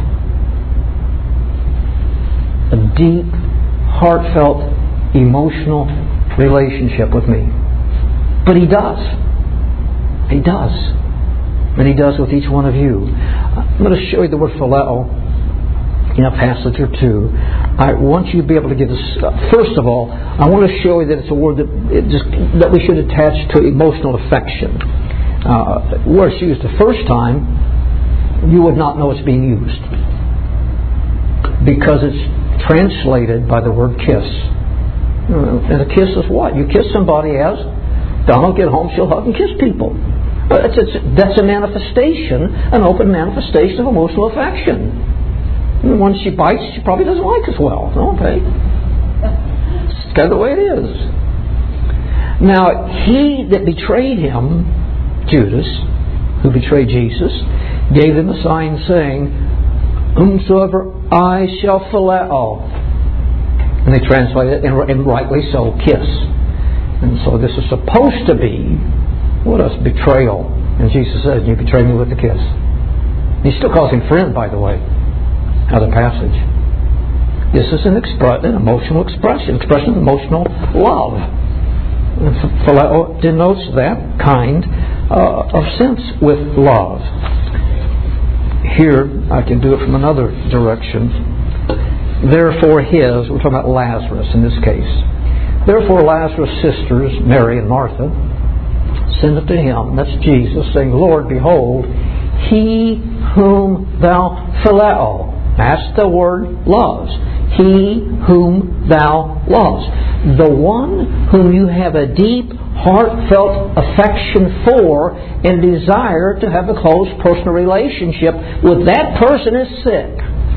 a deep, heartfelt, emotional relationship with me. But He does. He does. And He does with each one of you. I'm going to show you the word phileo in a passage or two. I want you to be able to give us, uh, first of all, I want to show you that it's a word that, it just, that we should attach to emotional affection. Uh, where it's used the first time, you would not know it's being used, because it's translated by the word kiss. And a kiss is what? You kiss somebody as, Donald get home, she'll hug and kiss people. Well, it's, it's, that's a manifestation, an open manifestation of emotional affection. And when she bites, she probably doesn't like us well. Okay. It's kind of the way it is. Now, he that betrayed him, Judas, who betrayed Jesus, gave him a sign saying, whomsoever I shall phileo. And they translate it, and, and rightly so, kiss. And so this is supposed to be, what a betrayal. And Jesus says, you betray me with a kiss. He still calls him friend, by the way. Other passage. This is an, expre- an emotional expression, expression of emotional love. And phileo denotes that kind uh, of sense with love. Here, I can do it from another direction. Therefore his, we're talking about Lazarus in this case. Therefore Lazarus' sisters, Mary and Martha, send it to him, that's Jesus, saying, Lord, behold, he whom thou phileo, That's the word loves. He whom thou lovest. The one whom you have a deep, heartfelt affection for and desire to have a close personal relationship with, that person is sick.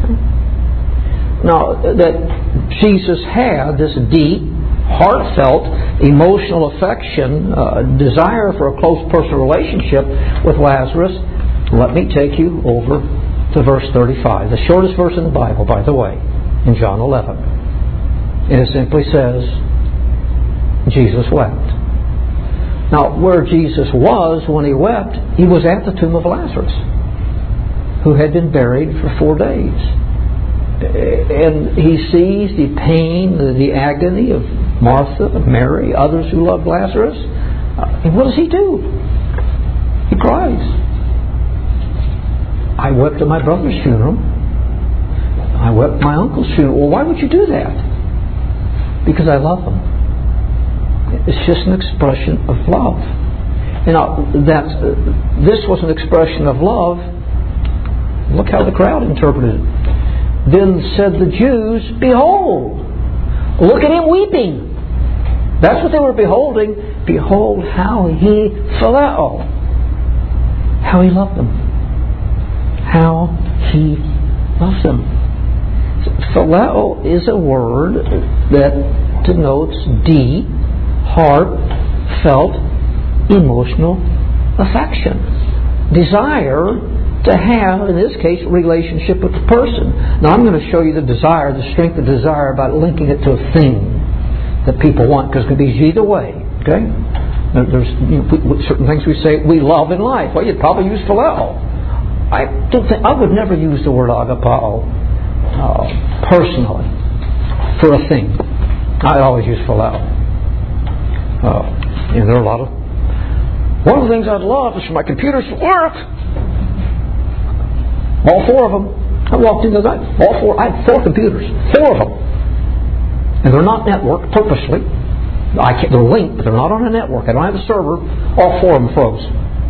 Now, that Jesus had this deep, heartfelt, emotional affection, uh, desire for a close personal relationship with Lazarus, let me take you over to verse thirty-five, the shortest verse in the Bible, by the way, in John eleven. And it simply says, Jesus wept. Now, where Jesus was when He wept, He was at the tomb of Lazarus, who had been buried for four days. And He sees the pain, the agony of Martha, Mary, others who loved Lazarus. And what does He do? He cries. I wept at my brother's funeral. I wept at my uncle's funeral. Well, why would you do that? Because I love them. It's just an expression of love. You know, that uh, this was an expression of love. Look how the crowd interpreted it. Then said the Jews, behold, look at him weeping. That's what they were beholding. Behold how he phileo. How he loved them. How he loves them. Phileo is a word that denotes deep, heartfelt, emotional affection. Desire to have, in this case, relationship with the person. Now I'm going to show you the desire, the strength of desire by linking it to a thing that people want, because it can be either way. Okay? There's you know, certain things we say we love in life. Well, you'd probably use phileo. I don't think I would never use the word agapao uh, personally for a thing. I always use phileo. Uh, and there are a lot of one of the things I'd love is for my computers to work. All four of them. I walked into that. All four. I had four computers. Four of them. And they're not networked purposely. I can't, they're linked, but they're not on a network. I don't have a server. All four of them froze.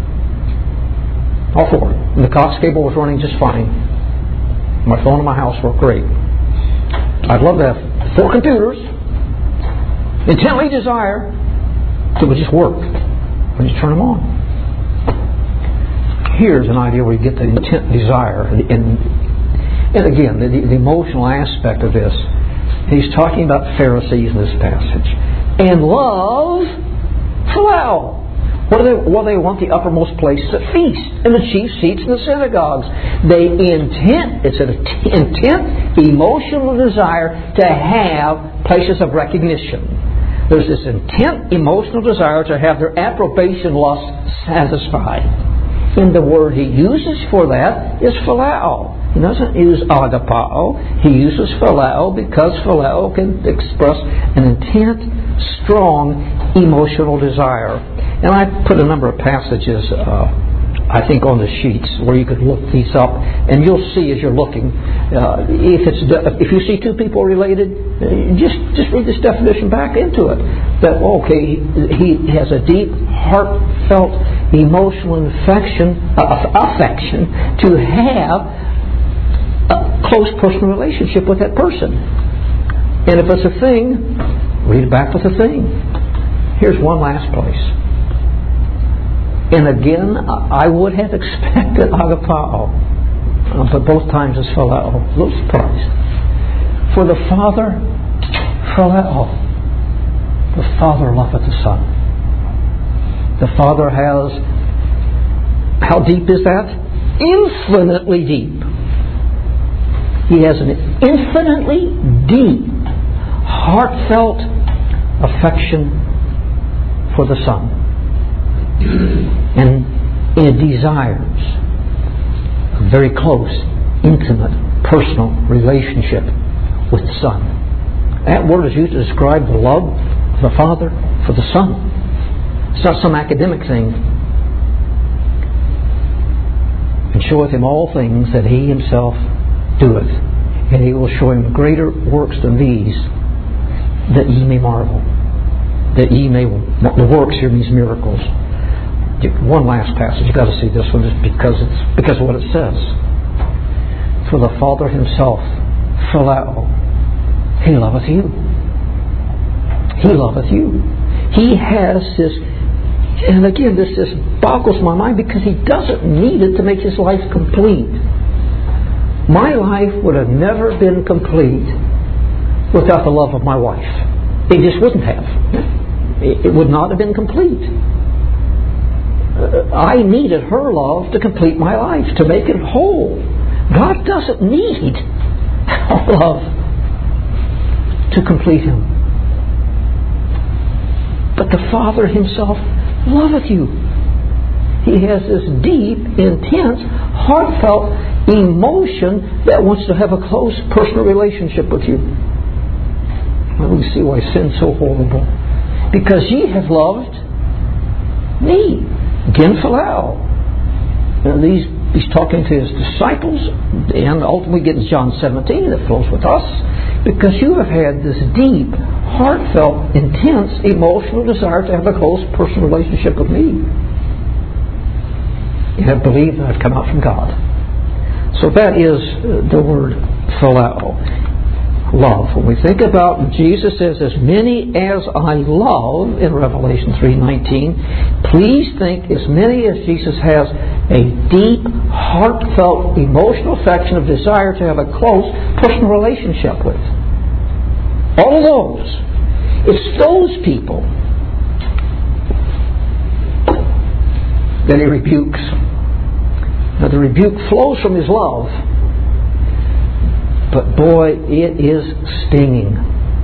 All four. And the Cox cable was running just fine. My phone in my house worked great. I'd love to have four computers. Intently desire that would just work when you turn them on. Here's an idea where you get the intent desire. And, and again, the, the emotional aspect of this. He's talking about Pharisees in this passage. And love, phileo. What do they, well, they want the uppermost places at feasts and the chief seats in the synagogues. They intent, it's an intent, emotional desire to have places of recognition. There's this intent, emotional desire to have their approbation lust satisfied. And the word he uses for that is phileo. He doesn't use agapao. He uses phileo because phileo can express an intent, strong, emotional desire. And I put a number of passages, uh, I think, on the sheets where you could look these up, and you'll see as you're looking. Uh, if it's if you see two people related, just just read this definition back into it. That okay, he, he has a deep, heartfelt, emotional affection, uh, affection to have a close personal relationship with that person. And if it's a thing, read it back with a thing. Here's one last place. And again, I would have expected agapao, but both times it's phileo. A little surprised. For the Father, phileo. The Father loveth the Son. The Father has, how deep is that? Infinitely deep. He has an infinitely deep, heartfelt affection for the Son. And it desires a very close, intimate, personal relationship with the Son. That word is used to describe the love of the Father for the Son. It's not some academic thing. And showeth him all things that he himself doeth, and he will show him greater works than these, that ye may marvel. That ye may, the works here means miracles. One last passage, you've got to see this one just because it's because of what it says. for the Father Himself, phileo, He loveth you. He loveth you. He has this, and again, this just boggles my mind because He doesn't need it to make His life complete. My life would have never been complete without the love of my wife. It just wouldn't have. It would not have been complete. I needed her love to complete my life, to make it whole. God doesn't need our love to complete Him. But the Father Himself loveth you. He has this deep, intense, heartfelt emotion that wants to have a close personal relationship with you. Well, we see why sin's so horrible. Because ye have loved me. Again, phileo. Now, these, he's talking to His disciples, and ultimately getting John seventeen that flows with us. Because you have had this deep, heartfelt, intense, emotional desire to have a close personal relationship with me. You have believed that I've come out from God. So that is the word phileo. Love. When we think about, Jesus says, as many as I love, in Revelation three nineteen, please think as many as Jesus has a deep, heartfelt, emotional affection of desire to have a close personal relationship with. All of those. It's those people that He rebukes. Now the rebuke flows from His love. But boy, it is stinging.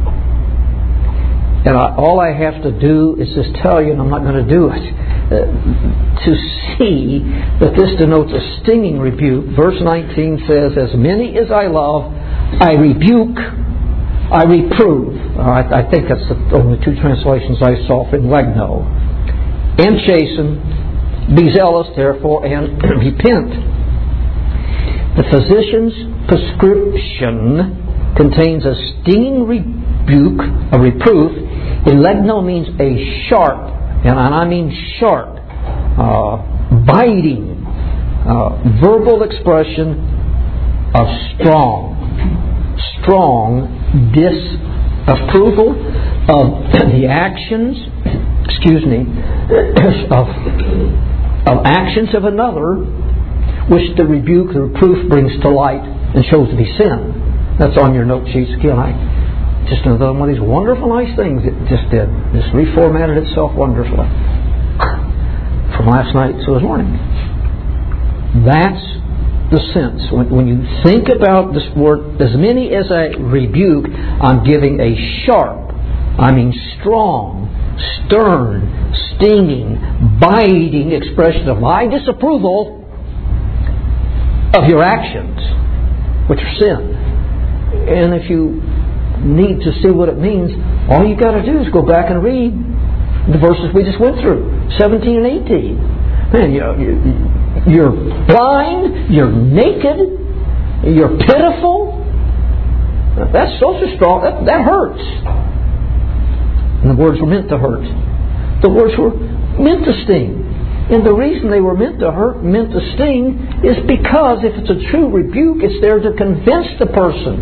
And I, all I have to do is just tell you, and I'm not going to do it, uh, to see that this denotes a stinging rebuke. Verse nineteen says, as many as I love, I rebuke, I reprove. Uh, I, I think that's the only two translations I saw from Legno. And chasten, be zealous therefore, and repent. The physician's prescription contains a stinging rebuke, a reproof. Elegno means a sharp, and I mean sharp, uh, biting, uh, verbal expression of strong, strong disapproval of the actions, excuse me, of, of actions of another, which the rebuke, the reproof brings to light and shows to be sin. That's on your note sheets again. I just another one of these wonderful, nice things it just did. Just reformatted itself wonderfully from last night to this morning. That's the sense. When, when you think about this word, as many as I rebuke, I'm giving a sharp, I mean strong, stern, stinging, biting expression of my disapproval of your actions, which are sin. And if you need to see what it means, all you got to do is go back and read the verses we just went through, seventeen and eighteen. Man, you know, you're blind, you're naked, you're pitiful. That's so strong. That, that hurts. And the words were meant to hurt. The words were meant to sting. And the reason they were meant to hurt, meant to sting, is because if it's a true rebuke, it's there to convince the person.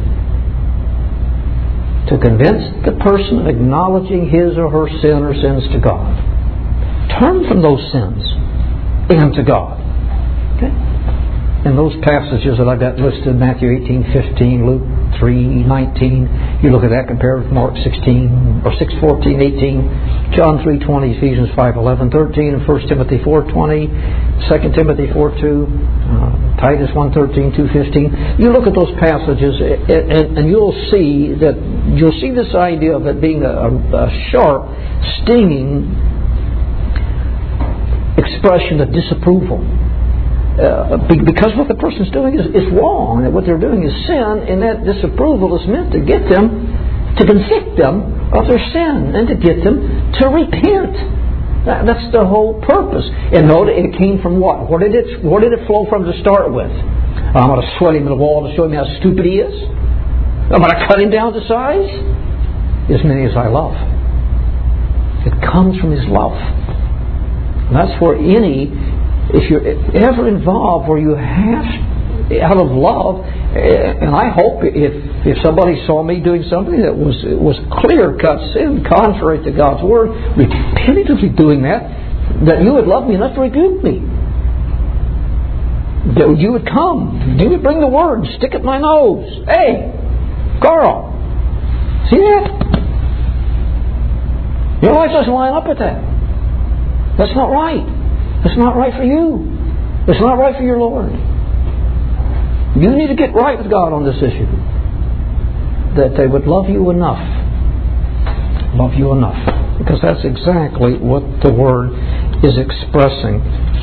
To convince the person of acknowledging his or her sin or sins to God. Turn from those sins and to God. Okay? And those passages that I've got listed, Matthew eighteen fifteen, Luke three nineteen, you look at that compared with Mark sixteen, or six fourteen, eighteen, John three twenty, Ephesians five eleven, thirteen, and First Timothy four twenty, Second Timothy four two, uh, Titus one thirteen, two fifteen. You look at those passages and, and, and you'll see that you'll see this idea of it being a, a sharp, stinging expression of disapproval. Uh, because what the person's doing is, is wrong, and what they're doing is sin, and that disapproval is meant to get them, to convict them of their sin, and to get them to repent. That, that's the whole purpose. And note, it came from what? Where did it, where did it flow from to start with? I'm going to sweat him in the wall to show him how stupid he is? I'm going to cut him down to size? As many as I love. It comes from his love. And that's where any... If you're ever involved where you have out of love. And I hope if if somebody saw me doing something that was was clear-cut sin, contrary to God's Word, repetitively doing that, that you would love me enough to rebuke me. That you would come. You would bring the Word, stick it in my nose. Hey, Carl, see that? Your life doesn't line up with that. That's not right. That's not right for you. It's not right for your Lord. You need to get right with God on this issue. That they would love you enough. Love you enough. Because that's exactly what the Word is expressing.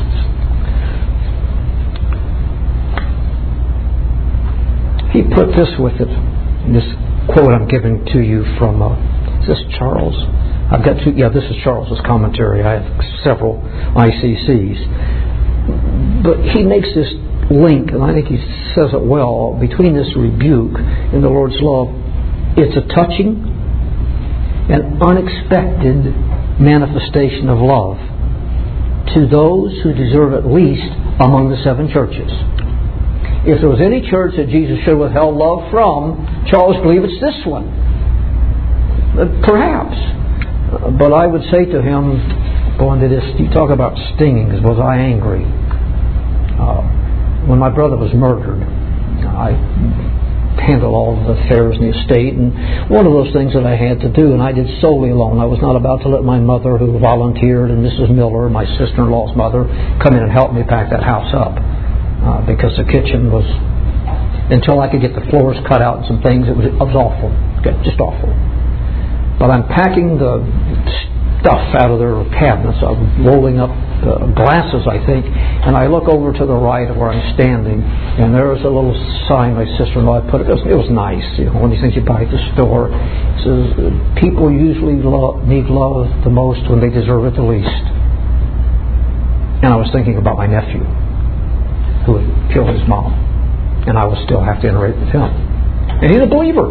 He put this with it. This quote I'm giving to you from, uh, is this Charles? I've got two, yeah, this is Charles's commentary. I have several I C Cs. But he makes this link, and I think he says it well, between this rebuke and the Lord's love. It's a touching and unexpected manifestation of love to those who deserve it least among the seven churches. If there was any church that Jesus should have withheld love from, Charles believes it's this one. Perhaps. But I would say to him, going to this, you talk about stinging, because was I angry? Uh, when my brother was murdered, I handled all of the affairs in the estate, and one of those things that I had to do, and I did solely alone. I was not about to let my mother, who volunteered, and Missus Miller, my sister-in-law's mother, come in and help me pack that house up, uh, because the kitchen was, until I could get the floors cut out and some things, it was, it was awful, just awful. But I'm packing the stuff out of their cabinets. I'm rolling up uh, glasses, I think, and I look over to the right of where I'm standing, and there's a little sign my sister-in-law put. It was, it was nice, you know, one of these things you buy at the store. It says, people usually lo- need love the most when they deserve it the least. And I was thinking about my nephew, who had killed his mom, and I would still have to interact with him. And he's a believer.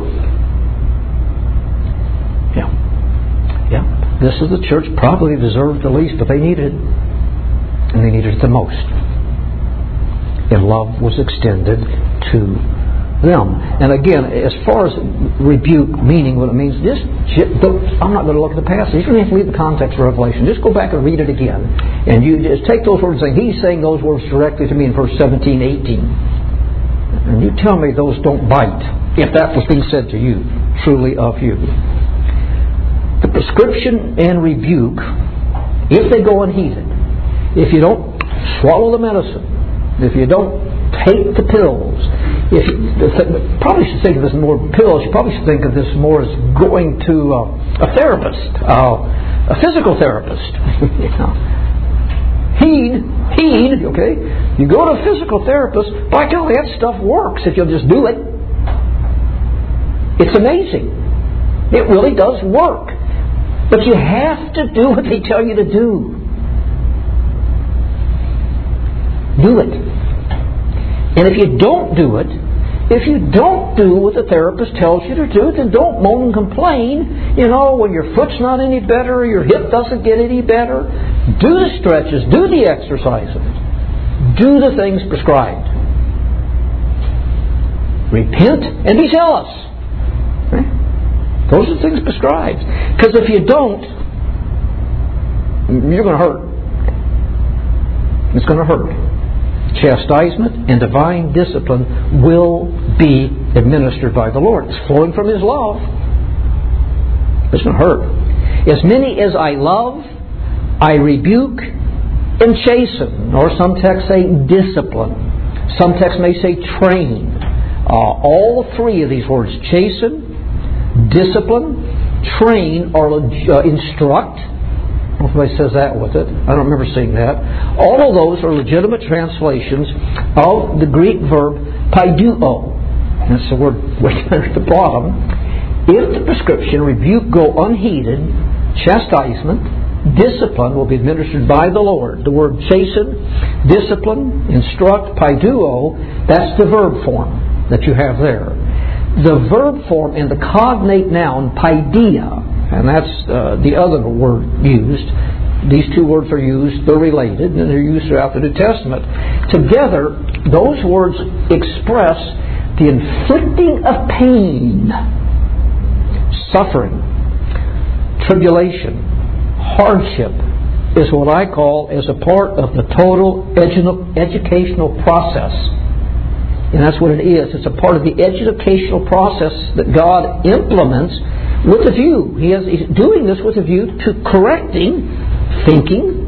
Yeah. Yeah. This is the church probably deserved the least, but they needed it. And they needed it the most. And love was extended to them. And again, as far as rebuke, meaning what it means, just, I'm not going to look at the passage. You don't have to leave the context of Revelation. Just go back and read it again. And you just take those words and say, he's saying those words directly to me in verse seventeen, eighteen. And you tell me those don't bite, if that was being said to you, truly of you. The prescription and rebuke, if they go unheeded, if you don't swallow the medicine, if you don't take the pills, if you probably should think of this more pills, you probably should think of this more as going to uh, a therapist, uh, a physical therapist. You know. Heed, heed, okay? You go to a physical therapist, by golly, that stuff works if you'll just do it. It's amazing. It really does work. But you have to do what they tell you to do. Do it. And if you don't do it, if you don't do what the therapist tells you to do, then don't moan and complain. You know, when your foot's not any better or your hip doesn't get any better, do the stretches, do the exercises, do the things prescribed. Repent and be zealous. Right? Those are the things prescribed. Because if you don't, you're going to hurt. It's going to hurt. Chastisement and divine discipline will be administered by the Lord. It's flowing from His love. It's going to hurt. As many as I love, I rebuke and chasten. Or some texts say discipline. Some texts may say train. Uh, all three of these words, chasten, discipline, train, or uh, instruct. I don't know if anybody says that with it. I don't remember seeing that. All of those are legitimate translations of the Greek verb paiduo. That's the word way down at the bottom. If the prescription, rebuke, go unheeded, chastisement, discipline will be administered by the Lord. The word chasten, discipline, instruct, paiduo, that's the verb form that you have there. The verb form in the cognate noun paideia, and that's uh, the other word used, these two words are used, they're related, and they're used throughout the New Testament. Together, those words express the inflicting of pain, suffering, tribulation, hardship, is what I call as a part of the total edu- educational process. And that's what it is. It's a part of the educational process that God implements with a view. He has, he's doing this with a view to correcting thinking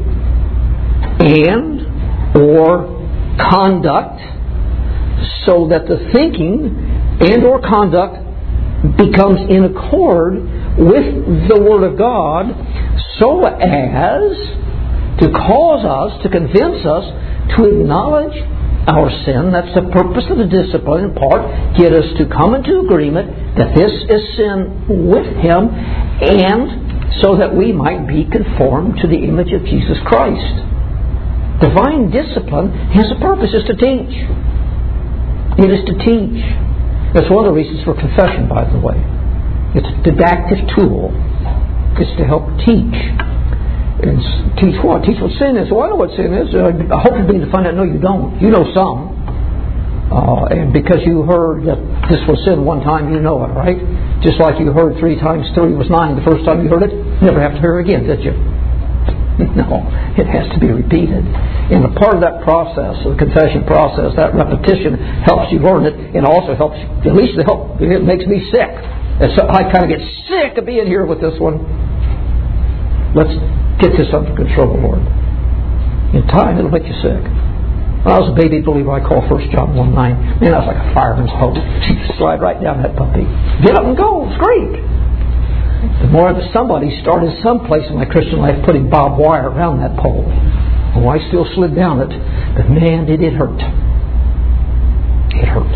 and or conduct, so that the thinking and or conduct becomes in accord with the Word of God, so as to cause us, to convince us to acknowledge our sin. That's the purpose of the discipline, in part, get us to come into agreement that this is sin with Him, and so that we might be conformed to the image of Jesus Christ. Divine discipline has a purpose, is to teach. It is to teach. That's one of the reasons for confession, by the way. It's a didactic tool. It's to help teach. And teach what? Teach what sin is. Well, I know what sin is. I hope you're beginning to find out. No, you don't. You know some. Uh, and because you heard that this was sin one time, you know it, right? Just like you heard three times three was nine the first time you heard it. You never have to hear it again, did you? No, it has to be repeated. And a part of that process, the confession process, that repetition helps you learn it, and also helps, at least it, help, it makes me sick. And so I kind of get sick of being here with this one. Let's get this under control, Lord. In time, it'll make you sick. When I was a baby believer, I call First John one nine. Man, I was like a fireman's hose. Slide right down that puppy. Get up and go. It's great. The more that somebody started someplace in my Christian life putting barbed wire around that pole. Oh, I still slid down it. But man, did it hurt. It hurt.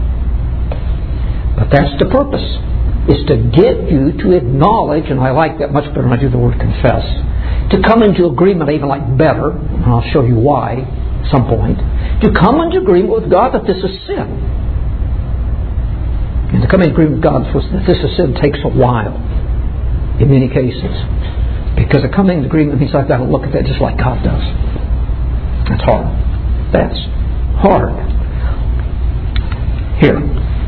But that's the purpose. Is to get you to acknowledge, and I like that much better when I do the word confess, to come into agreement, even like better, and I'll show you why at some point, to come into agreement with God that this is sin. And to come into agreement with God that this is sin takes a while, in many cases. Because to come into agreement means I've got to look at that just like God does. That's hard. That's hard. Here.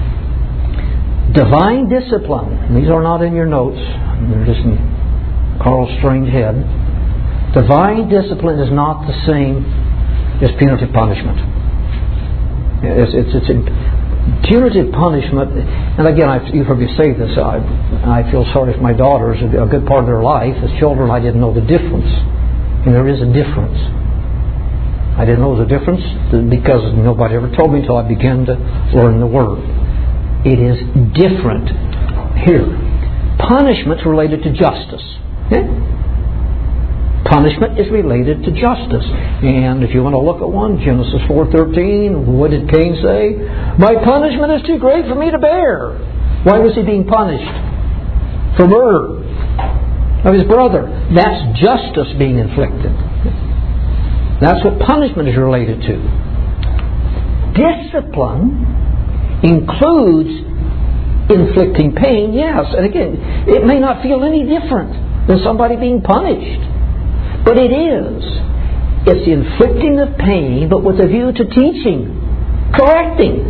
Divine discipline. These are not in your notes. They're just in Carl's strange head. Divine discipline is not the same as punitive punishment. It's, it's, it's in punitive punishment. And again, I've, you've heard me say this. I, I feel sorry for my daughters. A good part of their life, as children, I didn't know the difference. And there is a difference. I didn't know the difference because nobody ever told me until I began to learn the Word. It is different here. Punishment is related to justice. Okay? Punishment is related to justice. And if you want to look at one, Genesis four thirteen, what did Cain say? My punishment is too great for me to bear. Why was he being punished? For murder of his brother. That's justice being inflicted. That's what punishment is related to. Discipline includes inflicting pain, yes. And again, it may not feel any different than somebody being punished. But it is. It's the inflicting of pain, but with a view to teaching, correcting.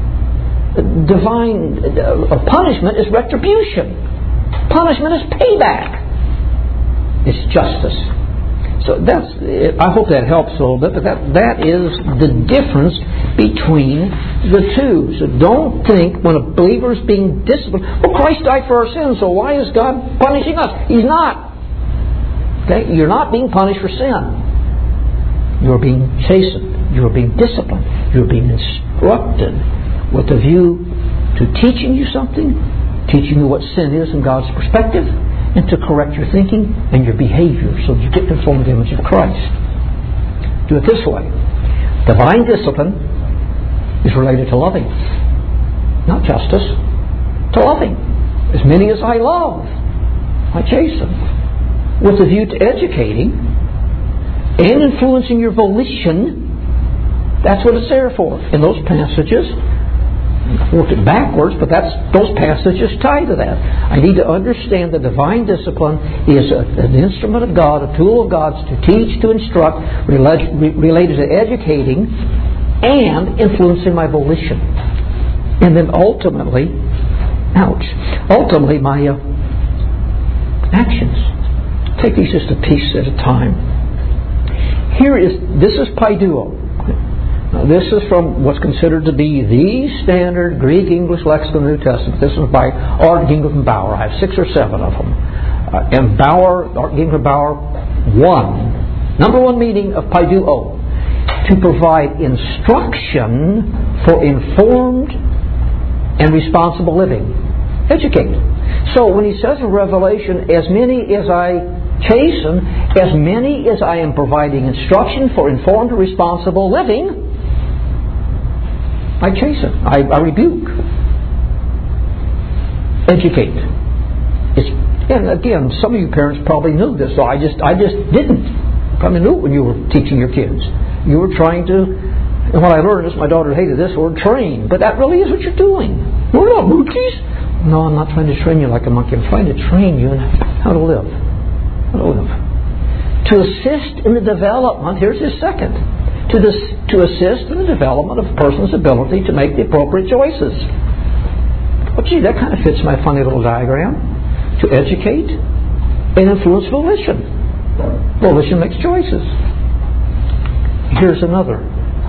Divine uh, punishment is retribution. Punishment is payback. It's justice. So that's, I hope that helps a little bit, but that, that is the difference between the two. So don't think when a believer is being disciplined, well, Christ died for our sins, so why is God punishing us? He's not. Okay? You're not being punished for sin. You're being chastened. You're being disciplined. You're being instructed with a view to teaching you something, teaching you what sin is in God's perspective, and to correct your thinking and your behavior so that you get conformed to the image of Christ. Do it this way. Divine discipline is related to loving, not justice, to loving. As many as I love, I chasten, with a view to educating and influencing your volition. That's what it's there for. In those passages, worked it backwards, but that's those passages tie to that. I need to understand that divine discipline is a, an instrument of God, a tool of God to teach, to instruct, related, related to educating and influencing my volition. And then ultimately, ouch, ultimately my uh, actions. Take these just a piece at a time. Here is, this is Paiduo. Now, this is from what's considered to be the standard Greek-English lexicon of the New Testament. This is by Art Gingrich and Bauer. I have six or seven of them. Uh, and Bauer, Art Gingrich and Bauer, one, number one meaning of Paiduo, to provide instruction for informed and responsible living. Educate. So when he says in Revelation, as many as I chasten, as many as I am providing instruction for informed and responsible living, I chasten. I, I rebuke. Educate. It's, and again, some of you parents probably knew this, so I just I just didn't. Probably knew it when you were teaching your kids. You were trying to, and what I learned is my daughter hated this word, train. But that really is what you're doing. We're not monkeys. No, I'm not trying to train you like a monkey. I'm trying to train you in how to live. How to live. To assist in the development, here's his second. To, this, to assist in the development of a person's ability to make the appropriate choices. Well, gee, that kind of fits my funny little diagram. To educate and influence volition. Volition makes choices. Here's another.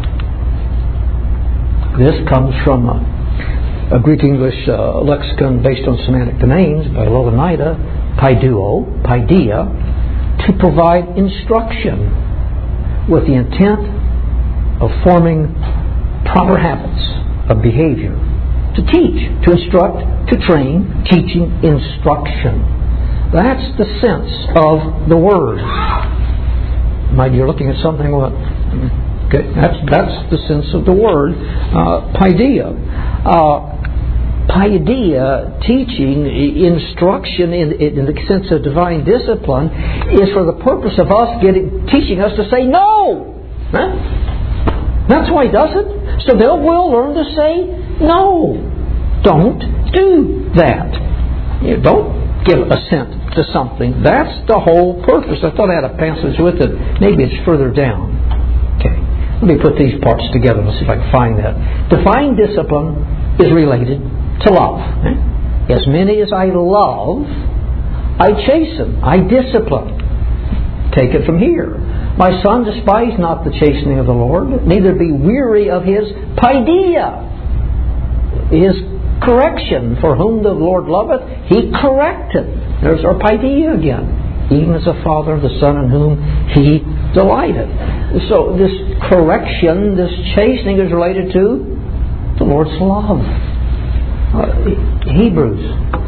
This comes from a, a Greek-English uh, lexicon based on semantic domains by Louw-Nida, Paiduo, Paideia, to provide instruction with the intent of forming proper habits of behavior. To teach, to instruct, to train, teaching, instruction. That's the sense of the word. Mind you're looking at something what? Okay, that's that's the sense of the word. Uh, Paideia. Uh, Paideia, teaching, instruction in, in the sense of divine discipline, is for the purpose of us getting, teaching us to say no. Huh? That's why he does it. So they will learn to say no. Don't do that. You don't give assent to something. That's the whole purpose. I thought I had a passage with it. Maybe it's further down. Okay. Let me put these parts together. Let's see if I can find that. Divine discipline is related to love. As many as I love, I chasten, I discipline. Take it from here. My son, despise not the chastening of the Lord, neither be weary of his paideia, his correction. For whom the Lord loveth, he correcteth. There's our paideia again. Even as a father, the son in whom he delighteth. So this correction, this chastening is related to the Lord's love. Uh, Hebrews.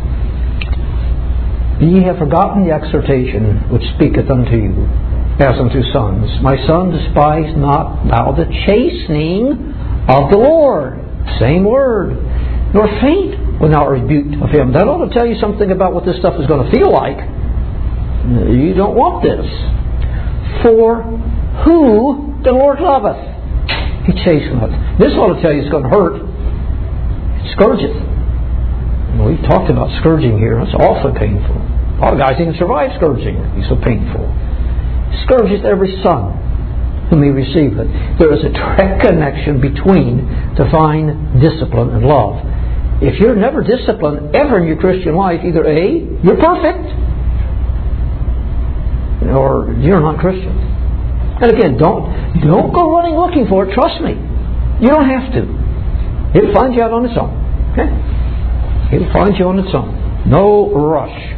Ye have forgotten the exhortation which speaketh unto you, as unto sons. My son, despise not thou the chastening of the Lord. Same word. Nor faint when thou art rebuked of him. That ought to tell you something about what this stuff is going to feel like. You don't want this. For who the Lord loveth, he chasteneth. This ought to tell you it's going to hurt. It scourgeth. We've talked about scourging here. It's awfully painful. A lot of guys even survive scourging. It's so painful. Scourgeth every son whom he receiveth. There is a direct connection between divine discipline and love. If you're never disciplined ever in your Christian life, either A, you're perfect, or you're not Christian. And again, don't don't go running looking for it. Trust me. You don't have to. It'll find you out on its own. Okay? It'll find you on its own. No rush.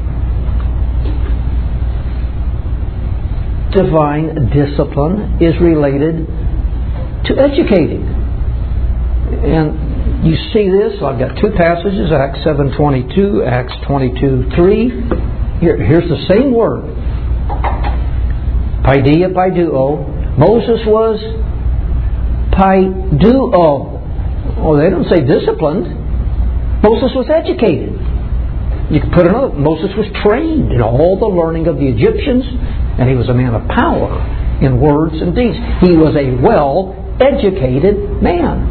Divine discipline is related to educating. And you see this. I've got two passages, Acts seven twenty-two, Acts twenty-two three. Here, here's the same word. Paideia, Paiduo. Moses was Paiduo. Oh, they don't say disciplined. Moses was educated. You could put another. Moses was trained in all the learning of the Egyptians, and he was a man of power in words and deeds. He was a well-educated man.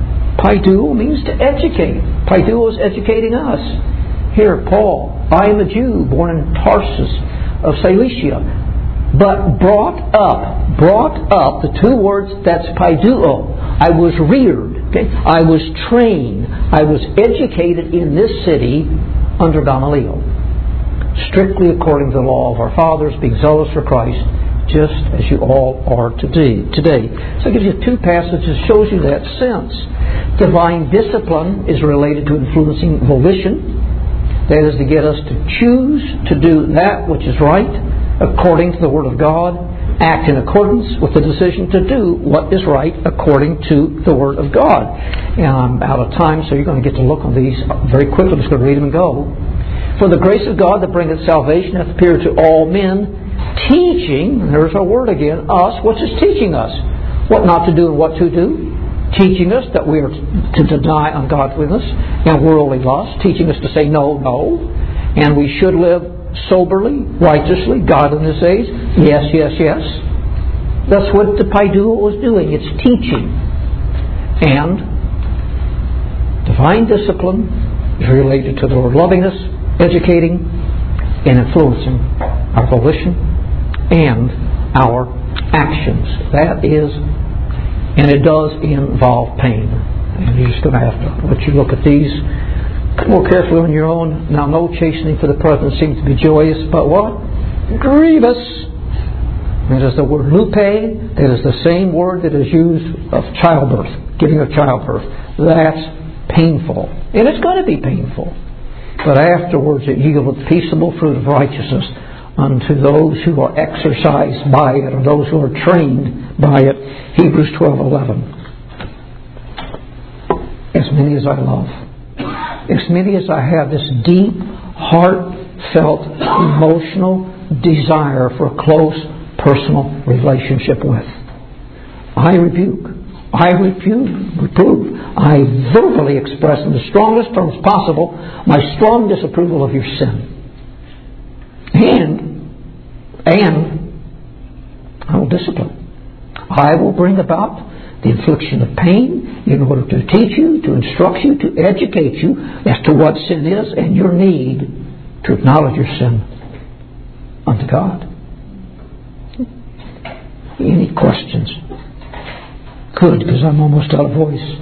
Paiduo means to educate. Paiduo is educating us. Here, Paul, I am a Jew born in Tarsus of Cilicia, but brought up, brought up, the two words, that's Paiduo. I was reared, okay? I was trained, I was educated in this city under Gamaliel, strictly according to the law of our fathers, being zealous for Christ, just as you all are today. Today. So it gives you two passages, shows you that sense. Divine discipline is related to influencing volition. That is to get us to choose to do that which is right according to the Word of God, act in accordance with the decision to do what is right according to the Word of God. And I'm out of time, so you're going to get to look on these very quickly. I'm just going to read them and go. For the grace of God that bringeth salvation hath appeared to all men, teaching, and there's our word again, us. What's it teaching us? What not to do and what to do. Teaching us that we are to deny ungodliness and worldly lust. Teaching us to say no, no. And we should live soberly, righteously, godliness age. Yes, yes, yes. That's what the Paiduo was doing. It's teaching. And divine discipline is related to the Lord loving us, educating, and influencing our volition and our actions. That is, and it does involve pain. And you're just going to have to let you look at these more carefully on your own. Now, no chastening for the present seems to be joyous, but what? Grievous. That is the word lupe. That is the same word that is used of childbirth, giving of childbirth. That's painful. And it's going to be painful. But afterwards it yieldeth peaceable fruit of righteousness unto those who are exercised by it, or those who are trained by it. Hebrews twelve eleven. As many as I love, as many as I have this deep, heartfelt, emotional desire for a close, personal relationship with, I rebuke, I rebuke, reprove, I verbally express in the strongest terms possible my strong disapproval of your sin. And, and, I will discipline. I will bring about the infliction of pain in order to teach you, to instruct you, to educate you as to what sin is and your need to acknowledge your sin unto God. Any questions? Good, because I'm almost out of voice.